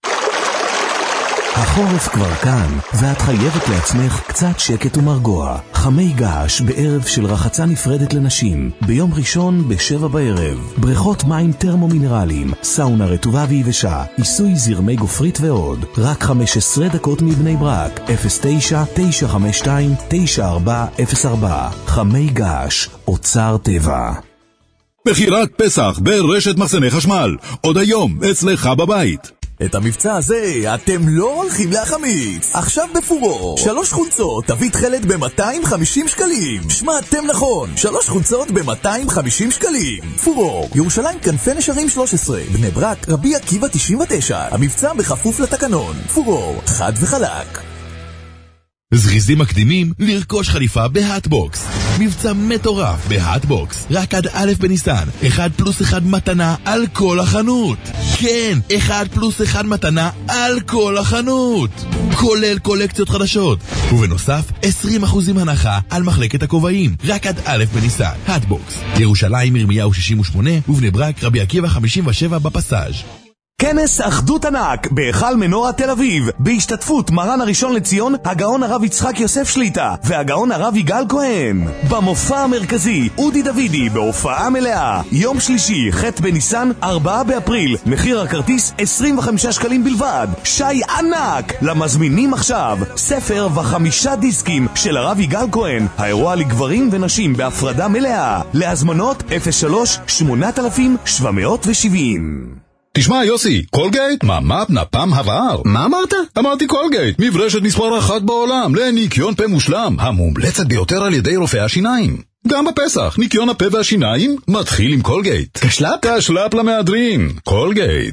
החורף כבר כאן, ואת חייבת לעצמך קצת שקט ומרגוע. חמי געש בערב של רחצה נפרדת לנשים, ביום ראשון בשבע בערב. בריכות מים טרמומינרליים, סאונה רטובה ויבשה, עיסוי זרמי גופרית ועוד. רק חמש עשרה דקות מבני ברק, אפס תשע תשע חמש שתיים תשע ארבע אפס ארבע. חמי געש, אוצר טבע. בחירת פסח ברשת מחסני חשמל, עוד היום אצלך בבית. את המבצע הזה אתם לא הולכים להחמיץ. עכשיו בפורו, שלוש חולצות תווית תכלת ב-מאתיים וחמישים שקלים. שמעתם נכון, שלוש חולצות ב-מאתיים וחמישים שקלים. פורו, ירושלים כנפי נשרים שלוש עשרה, בני ברק רבי עקיבא תשעים ותשע. המבצע בכפוף לתקנון. פורו, חד וחלק. זריזים מקדימים לרכוש חליפה בהאטבוקס. מבצע מטורף בהאטבוקס, רק עד א' בניסן, אחד פלוס אחד מתנה על כל החנות. כן, אחד פלוס אחד מתנה על כל החנות, כולל קולקציות חדשות, ובנוסף עשרים אחוזים הנחה על מחלקת הכובעים, רק עד א' בניסן. האטבוקס, ירושלים ירמיהו שישים ושמונה ובני ברק רבי עקיבא חמישים ושבע בפסאז'. כנס אחדות ענק בהיכל מנורה תל אביב, בהשתתפות מרן הראשון לציון הגאון הרב יצחק יוסף שליטה והגאון הרב יגאל כהן. במופע המרכזי אודי דוידי בהופעה מלאה, יום שלישי ח' בניסן ארבעה באפריל, מחיר הכרטיס עשרים וחמישה שקלים בלבד. שי ענק למזמינים עכשיו, ספר וחמישה דיסקים של הרב יגאל כהן, האירוע לגברים ונשים בהפרדה מלאה. להזמנות אפס שלוש שמונה אלף שבע מאות ושבעים. תשמע יוסי, קולגייט, ממ"פ נפם הבהר. מה אמרת? אמרתי קולגייט, מברשת מספר אחת בעולם לניקיון פה מושלם, המומלצת ביותר על ידי רופאי השיניים. גם בפסח, ניקיון הפה והשיניים מתחיל עם קולגייט. קשלפ? קשלפ למהדרין, קולגייט.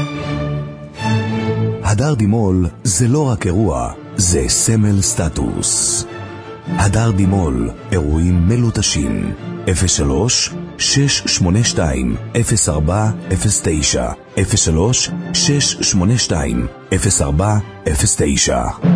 הדר דימול זה לא רק אירוע, זה סמל סטטוס. הדר דימול, אירועים מלוטשים. אפס שלוש שש שמונה שתיים אפס ארבע אפס תשע אפס שלוש שש שמונה שתיים אפס ארבע אפס תשע.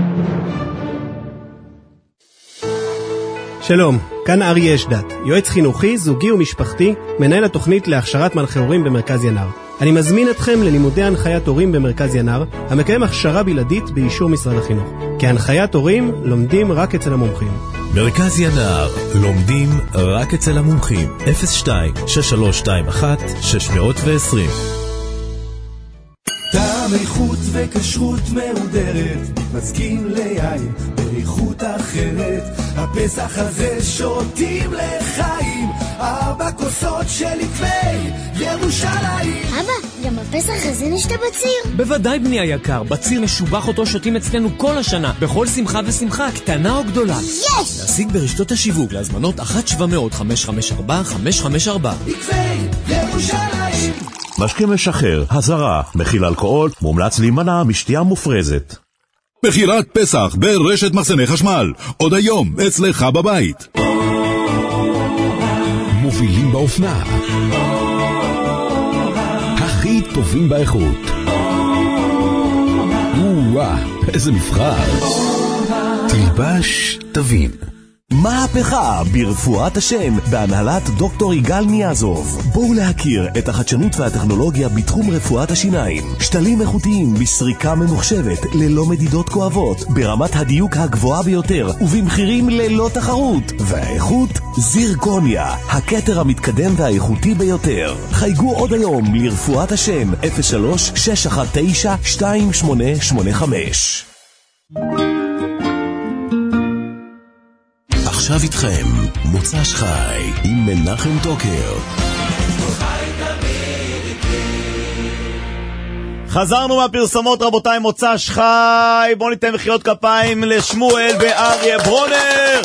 שלום, כאן אריה אשדת, יועץ חינוכי, זוגי ומשפחתי, מנהל התוכנית להכשרת מנחי הורים במרכז ינר. אני מזמין אתכם ללימודי הנחיית הורים במרכז ינר, המקיים הכשרה בלעדית באישור משרד החינוך. כי הנחיית הורים לומדים רק אצל המומחים. מרכז ינר, לומדים רק אצל המומחים. אפס שתיים שש שלוש שתיים אחת שש עשרים. טעם איכות וכשרות מהודרת, מתמזגים ליין באיכות אחרת. הפסח הזה שותים לחיים, ארבע כוסות של עקבי ירושלים. אבא, גם בפסח הזה נשתה בציר? בוודאי בני היקר, בציר משובח אותו שותים אצלנו כל השנה, בכל שמחה ושמחה, קטנה או גדולה. יש! להשיג ברשתות השיווק, להזמנות אחת שבע מאות חמש חמש ארבע חמש חמש ארבע. עקבי ירושלים. משקה משחרר, הזרה, מכיל אלכוהול, מומלץ להימנע משתייה מופרזת. בחירת פסח ברשת מחסני חשמל, עוד היום אצלך בבית. מובילים באופנה, הכי טובים באיכות. וואה, איזה מבחר. תלבש תבין. מהפכה ברפואת השן בהנהלת דוקטור יגאל ניאזוב. בואו להכיר את החדשנות והטכנולוגיה בתחום רפואת השיניים. שתלים איכותיים בסריקה ממוחשבת ללא מדידות כואבות, ברמת הדיוק הגבוהה ביותר ובמחירים ללא תחרות. והאיכות זירקוניה, הכתר המתקדם והאיכותי ביותר. חייגו עוד היום לרפואת השן אפס שלוש שש אחת תשע שתיים שמונה שמונה חמש. ערב איתכם, מוצ"ש חי עם מנחם טוקר. חזרנו מהפרסומות רבותיי, מוצ"ש חי. בואו ניתן מחיאות כפיים לשמואל ואריה ברונר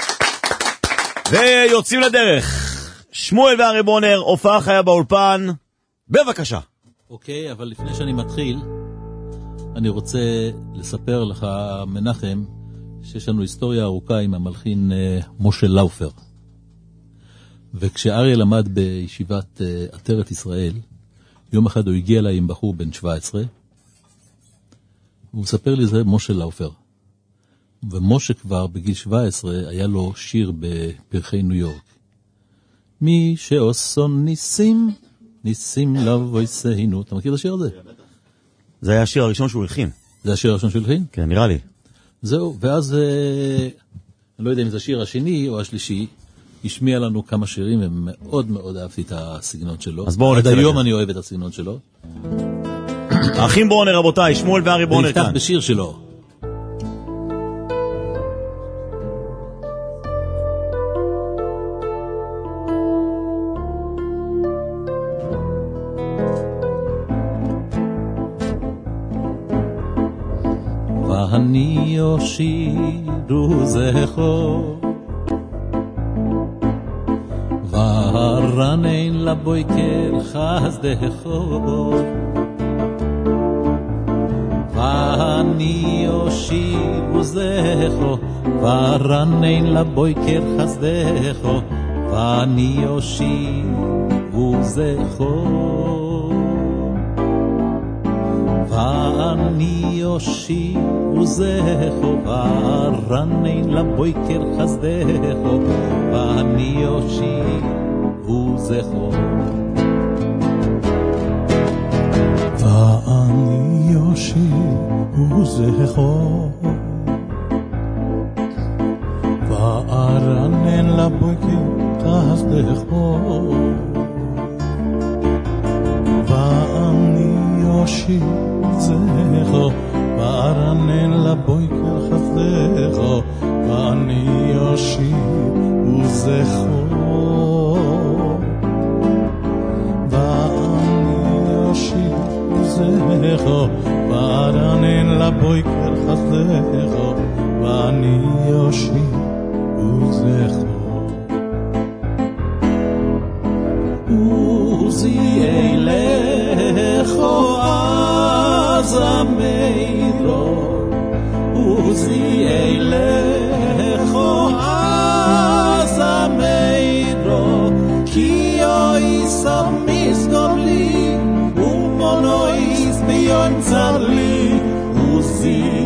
ויוצאים לדרך. שמואל ואריה ברונר, הופעה חיה באולפן, בבקשה. אוקיי, אבל לפני שאני מתחיל אני רוצה לספר לך מנחם שיש לנו היסטוריה ארוכה עם המלחין uh, משה לאופר. וכשאריה למד בישיבת uh, עטרת ישראל, יום אחד הוא הגיע אליי עם בחור בן שבע עשרה, והוא מספר לי זה משה לאופר. ומשה כבר בגיל שבע עשרה היה לו שיר בפרחי ניו יורק. מי שעושו ניסים, ניסים לבוא יסהינו. אתה מכיר את השיר הזה? זה היה השיר הראשון שהוא הלחין. זה השיר הראשון שהוא הלחין? כן, נראה לי. זהו, ואז אני לא יודע אם זה השיר השני או השלישי, השמיע לנו כמה שירים, ומאוד מאוד אהבתי את הסגנון שלו. אז בואו עד היום אני אוהב את הסגנון שלו. האחים ברונר רבותיי, שמואל ואריה ברונר כאן. ונפתח בשיר שלו. ואני יושירו זכו ורנן לבויקר חסדכו ואני יושירו זכו ורנן לבויקר חסדכו ואני יושירו זכו ואני יושירו זכו ורנן לבויקר חסדכו ואני יושירו זכו ואני יושירו זכו ורנן לבויקר חסדכו ואני יושירו זכו וארנן לבויקר חסדכו ואני יושירו זכו ואני יושירו זכו וארנן לבויקר חסדכו ואני יושירו זכו עוזי אלכו אז אמירו עוזי אלכו אז אמירו כי אויס המסגור לי ומונויס ביום צר לי עוזי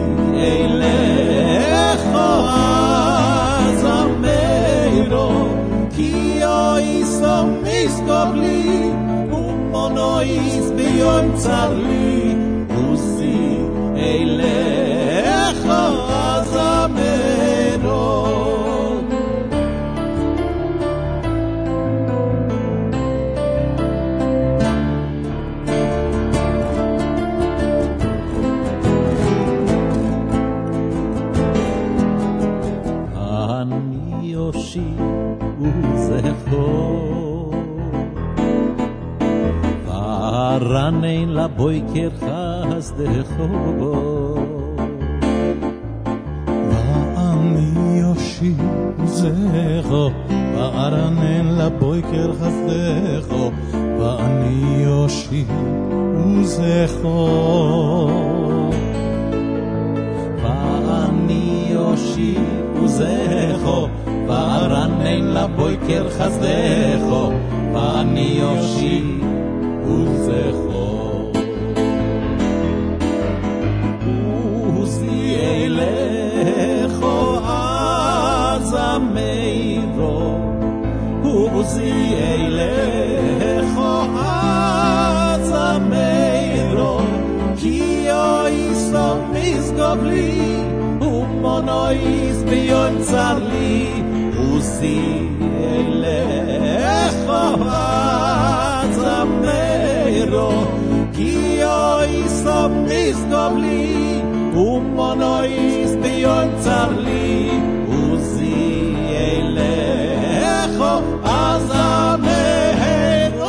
אלכו אז אמירו כי אויס המסגור לי ומונויס ביום צר לי עוזי אלך אז אמירו אני יושירו זכו ורנן לבויקר חסדכו ואני יושירו זכו וארנן לבויקר חסדכו ואני יושירו זכו ואני יושירו זכו וארנן לבויקר חסדכו ואני יושירו זכו עוזי אלכו אז אמירו עוזי אלכו אז אמירו כי אויס המסגור לי ומונויס ביום צר לי עוזי אלכו אז אמירו כי אויס המסגור לי ומונויס ביום צר לי עוזי לכו אז המהרו.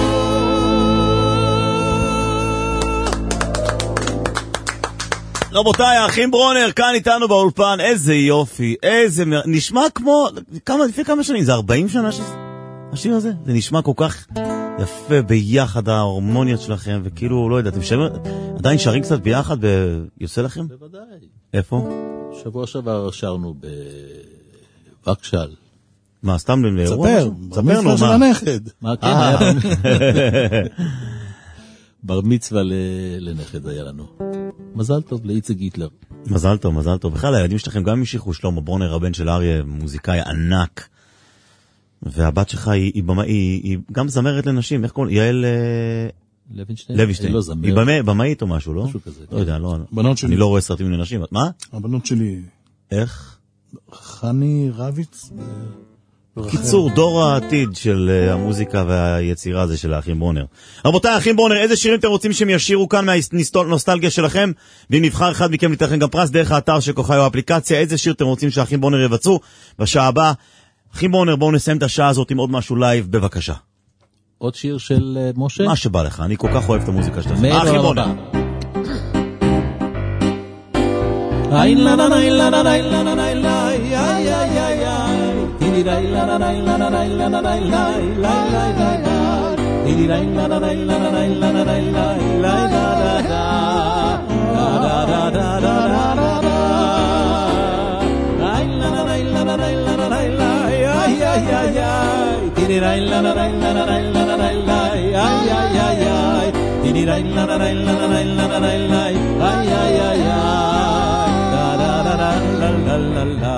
רבותיי, האחים ברונר כאן איתנו באולפן, איזה יופי, איזה... נשמע כמו... כמה, לפני כמה שנים? זה ארבעים שנה שהשיר הזה? זה נשמע כל כך יפה ביחד, ההורמוניות שלכם, וכאילו, לא יודע, אתם שרים... עדיין שרים קצת ביחד ויוצא לכם? בוודאי. איפה? שבוע שעבר שרנו בווקשל. מה, סתם לאירוע? ספר, ספר במצווה של הנכד. מה, כן, היה בר מצווה לנכד היה לנו. מזל טוב לאיציק היטלר. מזל טוב, מזל טוב. בכלל, הילדים שלכם גם המשיכו, שלמה ברונר, הבן של אריה, מוזיקאי ענק. והבת שלך היא, היא, היא, היא גם זמרת לנשים, איך קוראים? יעל... לוינשטיין. לוינשטיין. לא זמרת. היא במאי, במאית או משהו, לא? משהו כזה. לא יודע, לא. בנות שלי. אני לא רואה סרטים לנשים. מה? הבנות שלי. איך? חני רביץ. קיצור, דור העתיד של המוזיקה והיצירה הזה של האחים ברונר. רבותיי, האחים ברונר, איזה שירים אתם רוצים שהם ישירו כאן מהנוסטלגיה שלכם? ואם נבחר אחד מכם ניתן לכם גם פרס דרך האתר של כוכי או האפליקציה. איזה שיר אתם רוצים שהאחים ברונר יבצעו בשעה הבאה? אחים ברונר, בואו נסיים את השעה הזאת עם עוד משהו לייב, בבקשה. עוד שיר של משה? מה שבא לך, אני כל כך אוהב את המוזיקה שלכם. האחים ברונר. Ay la la la la la la la la la ay ay ay ay ay tiri la la la la la la la la la la la la la tiri la la la la la la la la la la la da da da da da da ay la la la la la la la la la ay ay ay ay tiri la la la la la la la la la la ay ay ay ay tiri la la la la la la la la la ay ay ay ay la la la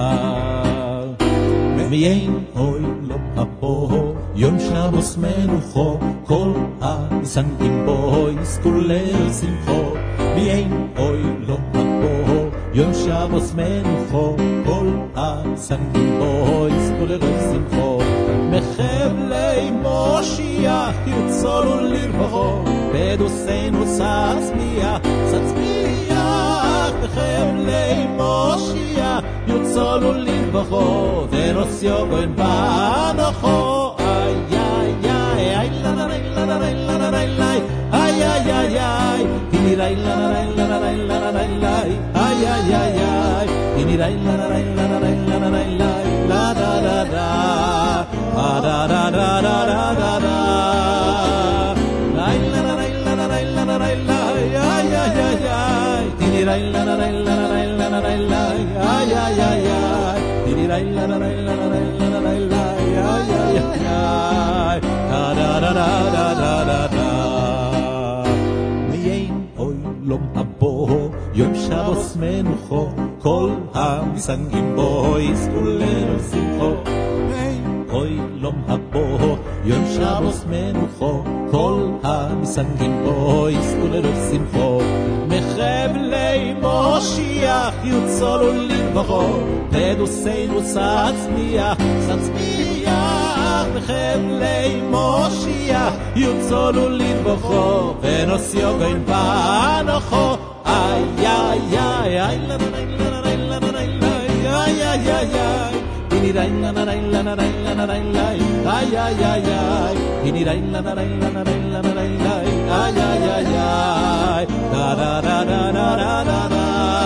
מיין אוי לא אפו יום שבוס מנוחו כל הסנגים בו יסקולל שמחו מיין אוי לא אפו יום שבוס מנוחו כל הסנגים בו יסקולל שמחו מחבלי מושיח יוצלו לרבחו בדוסנו סצמיה סצמיה בחבלי מושיח יוצלו לרבחו ונוסיו בן בנוחו איי איי איי איי לה לה לה לה לה לה לה לה איי איי איי איי תיני לה לה לה לה לה לה לה לה איי איי איי איי תיני לה לה לה לה לה לה לה לה דה דה דה דה דה דה דה דה דה איי לה לה לה לה לה לה לה לה איי איי איי איי תיני לה לה לה לה לה לה לה לה איי איי איי איי תיני לה לה לה לה לה לה לה לה איי איי איי דה דה דה דה דה דה דה מיין אוי לא מבוא יום שבוס מנוחו כל המסנגים בו יסקולל שמחו אוי לא מבוא יום שבוס מנוחו כל המסנגים בו יסקולל שמחו מחבלי מושיח יוצלו לרבחו לדוסנו סצמיח סצמיח מחבלי מושיח יוצלו לרבחו ונוסיו גוין בנוחו איי איי איי איי לה לה לה לה לה לה איי איי איי איי תיני לה לה לה לה לה לה לה לה איי איי איי איי תיני לה לה לה לה לה לה לה איי איי איי איי da da da da da da da da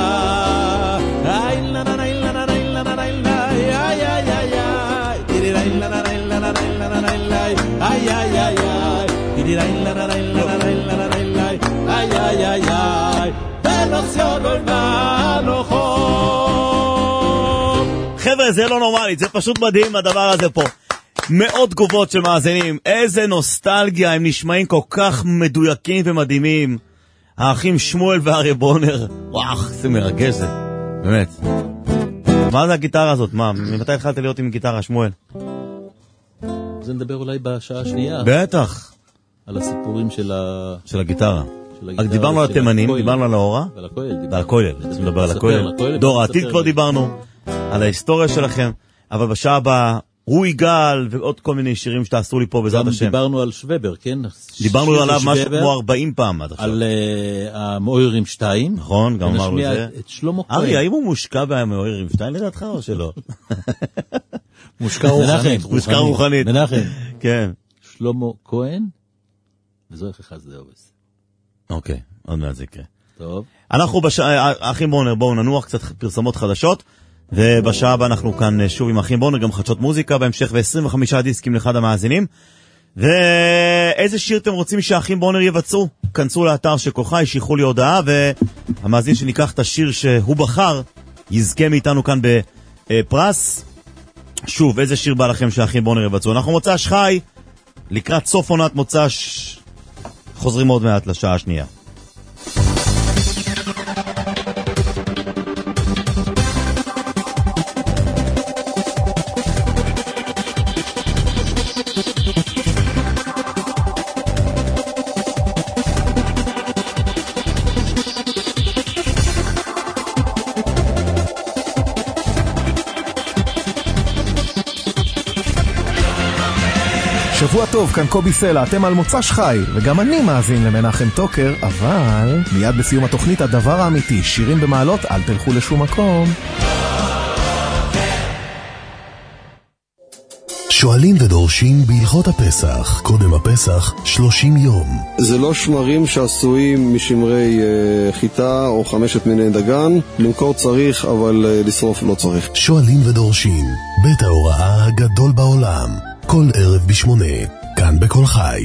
ay la la la la la la la la ay ay ay ay tiri la la la la la la la la ay ay ay ay tiri la la la la la la la la ay ay ay ay ונוסיו בנוחו. חבר'ה, זה לא נורמלי, זה פשוט מדהים הדבר הזה פה. מאות תגובות של מאזינים, איזה נוסטלגיה, הם נשמעים כל כך מדויקים ומדהימים. האחים שמואל ואריה ברונר, וואו, זה מרגש זה, באמת. מה זה הגיטרה הזאת? מה, ממתי התחלת להיות עם גיטרה, שמואל? זה נדבר אולי בשעה השנייה. בטח. על הסיפורים של ה... של הגיטרה. דיברנו על התימנים, דיברנו על ההורה. ועל הכולל. ועל הכולל, צריכים לדבר על הכולל. דור העתיד כבר דיברנו, על ההיסטוריה שלכם, אבל בשעה הבאה, רוי גל ועוד כל מיני שירים שתעשו לי פה בעזרת השם. דיברנו על שוובר, כן? דיברנו עליו משהו כמו ארבעים פעם עד עכשיו. על המאוירים שתיים. נכון, גם אמרנו את זה. את שלמה כהן. ארי, האם הוא מושקע במאוירים שתיים לדעתך או שלא? מושקע רוחנית. מושקע רוחנית. מנחם. כן. שלמה כהן, וזוהי חז דאובס. אוקיי, עוד מעט זה יקרה. טוב. אנחנו בשעה, אחים בונר, בואו ננוח קצת פרסמות חדשות, ובשעה הבאה אנחנו כאן שוב עם אחים בונר, גם חדשות מוזיקה, בהמשך ו-עשרים וחמישה דיסקים לאחד המאזינים. ואיזה שיר אתם רוצים שהאחים בונר יבצעו? כנסו לאתר של כל חי, שיחו לי הודעה, והמאזין שניקח את השיר שהוא בחר, יזכה מאיתנו כאן בפרס. שוב, איזה שיר בא לכם שהאחים בונר יבצעו? אנחנו מוצ"ש חי, לקראת סוף עונת מוצ"ש, חוזרים עוד מעט לשעה השנייה. שבוע טוב, כאן קובי סלע, אתם על מוצ"ש חי, וגם אני מאזין למנחם טוקר, אבל מיד בסיום התוכנית הדבר האמיתי, שירים במעלות, אל תלכו לשום מקום. שואלים ודורשים בהלכות הפסח, קודם הפסח שלושים יום. זה לא שמרים שעשויים משמרי uh, חיטה או חמשת מיני דגן, למכור צריך אבל uh, לשרוף לא צריך. שואלים ודורשים, בית ההוראה הגדול בעולם, כל ערב בשמונה, כאן בכל חי.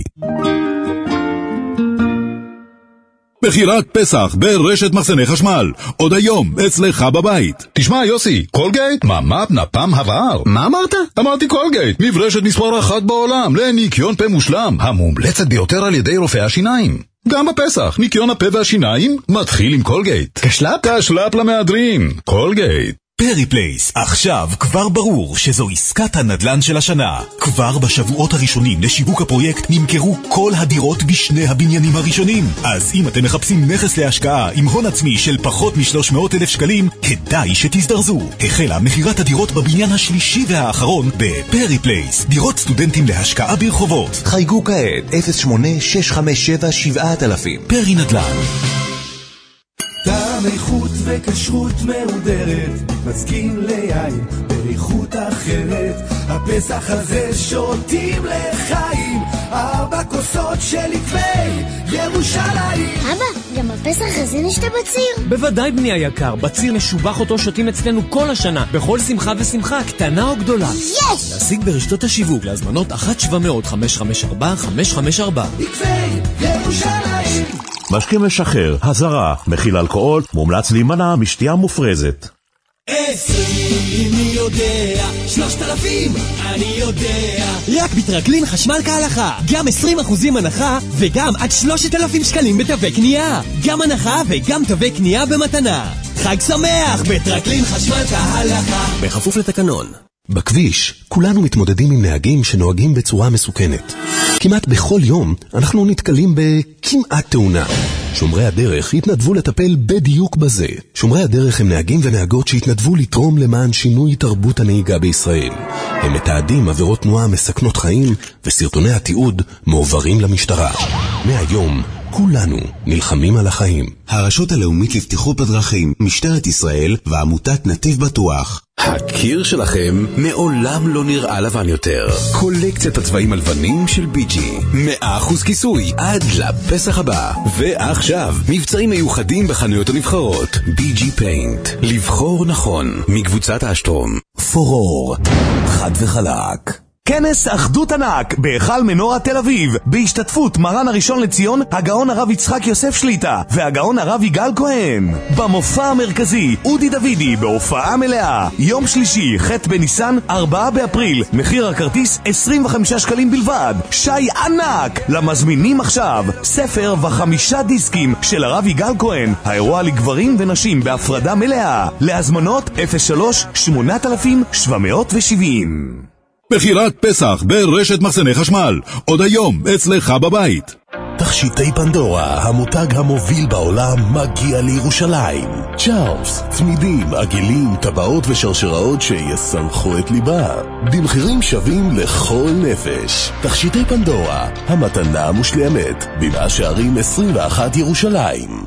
בחירת פסח ברשת מחסני חשמל, עוד היום אצלך בבית. תשמע יוסי, קולגייט, ממ"פ נפם הבער. מה אמרת? אמרתי קולגייט, מברשת מספר אחת בעולם לניקיון פה מושלם, המומלצת ביותר על ידי רופאי השיניים. גם בפסח, ניקיון הפה והשיניים מתחיל עם קולגייט. קשלאפ? קשלאפ למהדרין, קולגייט. פרי פלייס, עכשיו כבר ברור שזו עסקת הנדל"ן של השנה. כבר בשבועות הראשונים לשיווק הפרויקט נמכרו כל הדירות בשני הבניינים הראשונים. אז אם אתם מחפשים נכס להשקעה עם הון עצמי של פחות מ-שלוש מאות אלף שקלים, כדאי שתזדרזו. החלה מחירת הדירות בבניין השלישי והאחרון בפרי פלייס. דירות סטודנטים להשקעה ברחובות. חייגו כעת אפס שמונה שש חמש שבע שבע אלפים. פרי נדל"ן. טעם איכות וכשרות מהודרת, מסכים ליין באיכות אחרת. הפסח הזה שותים לחיים, ארבע כוסות של עקבי ירושלים. אבא, גם בפסח הזה נשתה בציר? בוודאי בני היקר, בציר משובח אותו שותים אצלנו כל השנה, בכל שמחה ושמחה, קטנה או גדולה. יש! להשיג ברשתות השיווק להזמנות אחת שבע מאות חמש חמש ארבע חמש חמש ארבע. עקבי ירושלים. משקים משחרר, הזרה, מכיל אלכוהול, מומלץ להימנע משתייה מופרזת. עשרים מי יודע, שלושת אלפים אני יודע. רק בטרקלין חשמל כהלכה, גם עשרים אחוזים הנחה וגם עד שלושת אלפים שקלים בתווי קנייה. גם הנחה וגם תווי קנייה במתנה. חג שמח בטרקלין חשמל כהלכה, בכפוף לתקנון. בכביש, כולנו מתמודדים עם נהגים שנוהגים בצורה מסוכנת. כמעט בכל יום אנחנו נתקלים בכמעט תאונה. שומרי הדרך התנדבו לטפל בדיוק בזה. שומרי הדרך הם נהגים ונהגות שהתנדבו לתרום למען שינוי תרבות הנהיגה בישראל. הם מתעדים עבירות תנועה מסכנות חיים, וסרטוני התיעוד מועברים למשטרה. מהיום, כולנו נלחמים על החיים. הרשות הלאומית לבטיחות בדרכים, משטרת ישראל ועמותת נתיב בטוח. הקיר שלכם מעולם לא נראה לבן יותר. קולקציית הצבעים הלבנים של ביג'י, מאה אחוז כיסוי עד לפסח הבא. ועכשיו, מבצעים מיוחדים בחנויות הנבחרות. ביג'י פיינט, לבחור נכון, מקבוצת האשטרום. פורור, חד וחלק. כנס אחדות ענק בהיכל מנורה תל אביב, בהשתתפות מרן הראשון לציון הגאון הרב יצחק יוסף שליטה והגאון הרב יגאל כהן. במופע המרכזי אודי דוידי בהופעה מלאה, יום שלישי ח' בניסן ארבעה באפריל, מחיר הכרטיס עשרים וחמישה שקלים בלבד. שי ענק למזמינים עכשיו, ספר וחמישה דיסקים של הרב יגאל כהן, האירוע לגברים ונשים בהפרדה מלאה. להזמנות אפס שלוש שמונה אלפים שבע מאות שבעים. בחירת פסח ברשת מחסני חשמל, עוד היום אצלך בבית. תכשיטי פנדורה, המותג המוביל בעולם, מגיע לירושלים. צ'ארלס, צמידים, עגלים, טבעות ושרשראות שיסמכו את ליבה, במחירים שווים לכל נפש. תכשיטי פנדורה, המתנה המושלמת, במאה שערים עשרים ואחת ירושלים.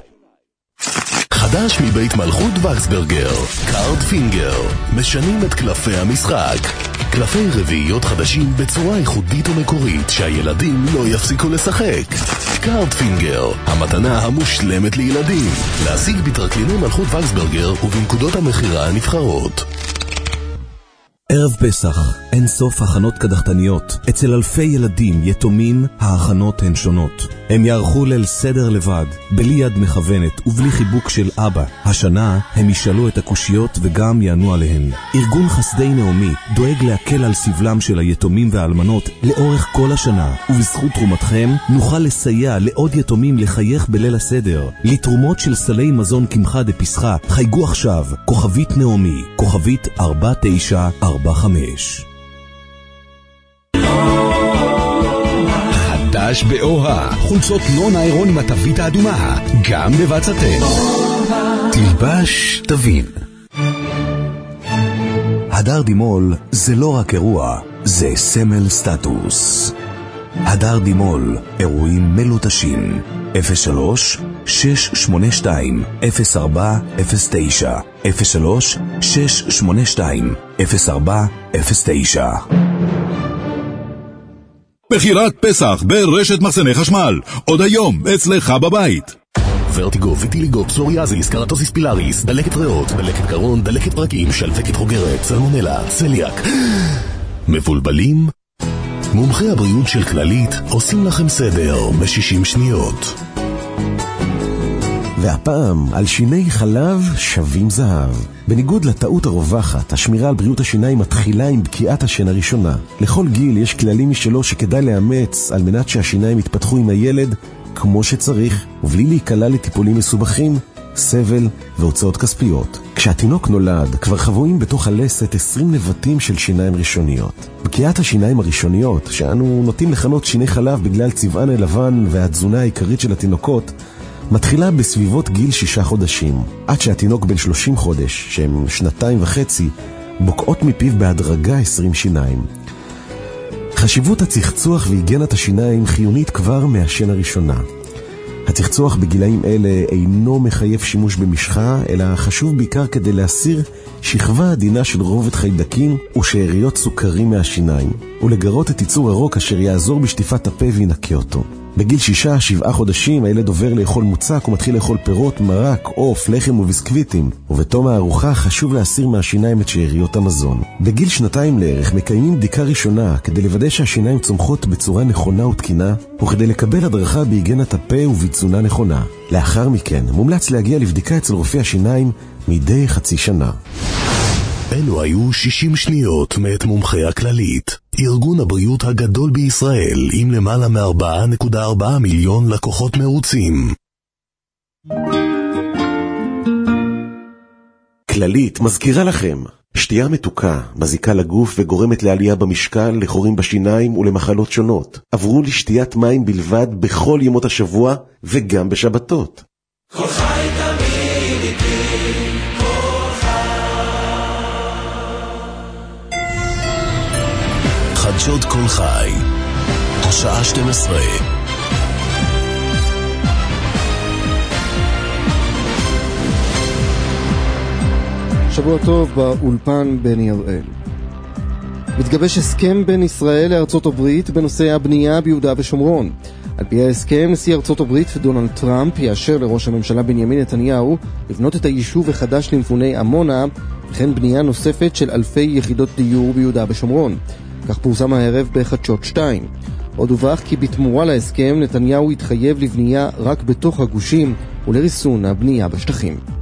חדש מבית מלכות וקסברגר, קארד פינגר, משנים את קלפי המשחק. קלפי רביעיות חדשים בצורה ייחודית ומקורית שהילדים לא יפסיקו לשחק. קארד פינגר, המתנה המושלמת לילדים. להשיג בטרקליני מלכות וקסברגר ובנקודות המחירה הנבחרות. ערב פסח, אין סוף הכנות קדחתניות. אצל אלפי ילדים יתומים, ההכנות הן שונות. הם יערכו ליל סדר לבד, בלי יד מכוונת ובלי חיבוק של אבא. השנה הם ישאלו את הקושיות וגם יענו עליהן. ארגון חסדי נעמי דואג להקל על סבלם של היתומים והאלמנות לאורך כל השנה, ובזכות תרומתכם נוכל לסייע לעוד יתומים לחייך בליל הסדר. לתרומות של סלי מזון קמחה דפסחה חייגו עכשיו, כוכבית נעמי, כוכבית ארבע תשע ארבע חמש. חדש באוהה, חולצות נון איירון עם התווית האדומה, גם בבצעתם. תלבש תבין. הדר דימול זה לא רק אירוע, זה סמל סטטוס. הדר דימול, אירועים מלוטשים. אפס שלוש שש שמונה שתיים אפס ארבע אפס תשע אפס שלוש שש שמונה שתיים אפס ארבע אפס תשע. בחירת פסח ברשת מחסני חשמל, עוד היום אצלך בבית. ורטיגו, ויטיליגו, פסוריאזיס, קרטוסיס פילאריס, דלקת ריאות, דלקת קרון, דלקת פרקים, שלפקת חוגרת, סלמונלה, צליאק. מבולבלים? מומחי הבריאות של כללית עושים לכם סדר ב-שישים שניות. והפעם על שיני חלב שווים זהב. בניגוד לטעות הרווחת, השמירה על בריאות השיניים מתחילה עם בקיעת השן הראשונה. לכל גיל יש כללים משלו שכדאי לאמץ על מנת שהשיניים יתפתחו עם הילד כמו שצריך, ובלי להיקלע לטיפולים מסובכים, סבל והוצאות כספיות. כשהתינוק נולד, כבר חבויים בתוך הלסת עשרים נבטים של שיניים ראשוניות. בקיעת השיניים הראשוניות, שאנו נוטים לכנות שיני חלב בגלל צבען הלבן והתזונה העיקרית של התינוקות, מתחילה בסביבות גיל שישה חודשים, עד שהתינוק בן שלושים חודש, שהם שנתיים וחצי, בוקעות מפיו בהדרגה עשרים שיניים. חשיבות הצחצוח והיגיינת השיניים חיונית כבר מהשן הראשונה. הצחצוח בגילאים אלה אינו מחייב שימוש במשחה, אלא חשוב בעיקר כדי להסיר שכבה עדינה של רובד חיידקים ושאריות סוכרים מהשיניים, ולגרות את ייצור הרוק אשר יעזור בשטיפת הפה וינקה אותו. בגיל שישה, שבעה חודשים הילד עובר לאכול מוצק ומתחיל לאכול פירות, מרק, עוף, לחם וביסקוויטים, ובתום הארוחה חשוב להסיר מהשיניים את שאריות המזון. בגיל שנתיים לערך מקיימים בדיקה ראשונה כדי לוודא שהשיניים צומחות בצורה נכונה ותקינה, וכדי לקבל הדרכה בהיגיינת הפה ובתזונה נכונה. לאחר מכן מומלץ להגיע לבדיקה אצל רופא השיניים מדי חצי שנה. אלו היו שישים שניות מאת מומחי הכללית, ארגון הבריאות הגדול בישראל עם למעלה מ-ארבע נקודה ארבע מיליון לקוחות מרוצים. כללית מזכירה לכם, שתייה מתוקה מזיקה לגוף וגורמת לעלייה במשקל, לחורים בשיניים ולמחלות שונות. עברו לשתיית מים בלבד בכל ימות השבוע וגם בשבתות. כל חי תמיד איתי, חדשות כל חי, השעה שתים עשרה. שבוע טוב, באולפן בני הראל. מתגבש הסכם בין ישראל לארצות הברית בנושא הבנייה ביהודה ושומרון. על פי ההסכם, נשיא ארצות הברית ודונלד טראמפ יאשר לראש הממשלה בנימין נתניהו לבנות את היישוב החדש למפוני עמונה, וכן בנייה נוספת של אלפי יחידות דיור ביהודה ושומרון. כך פורסם הערב בחדשות שתיים. עוד הובח כי בתמורה להסכם נתניהו התחייב לבנייה רק בתוך הגושים ולריסון הבנייה בשטחים.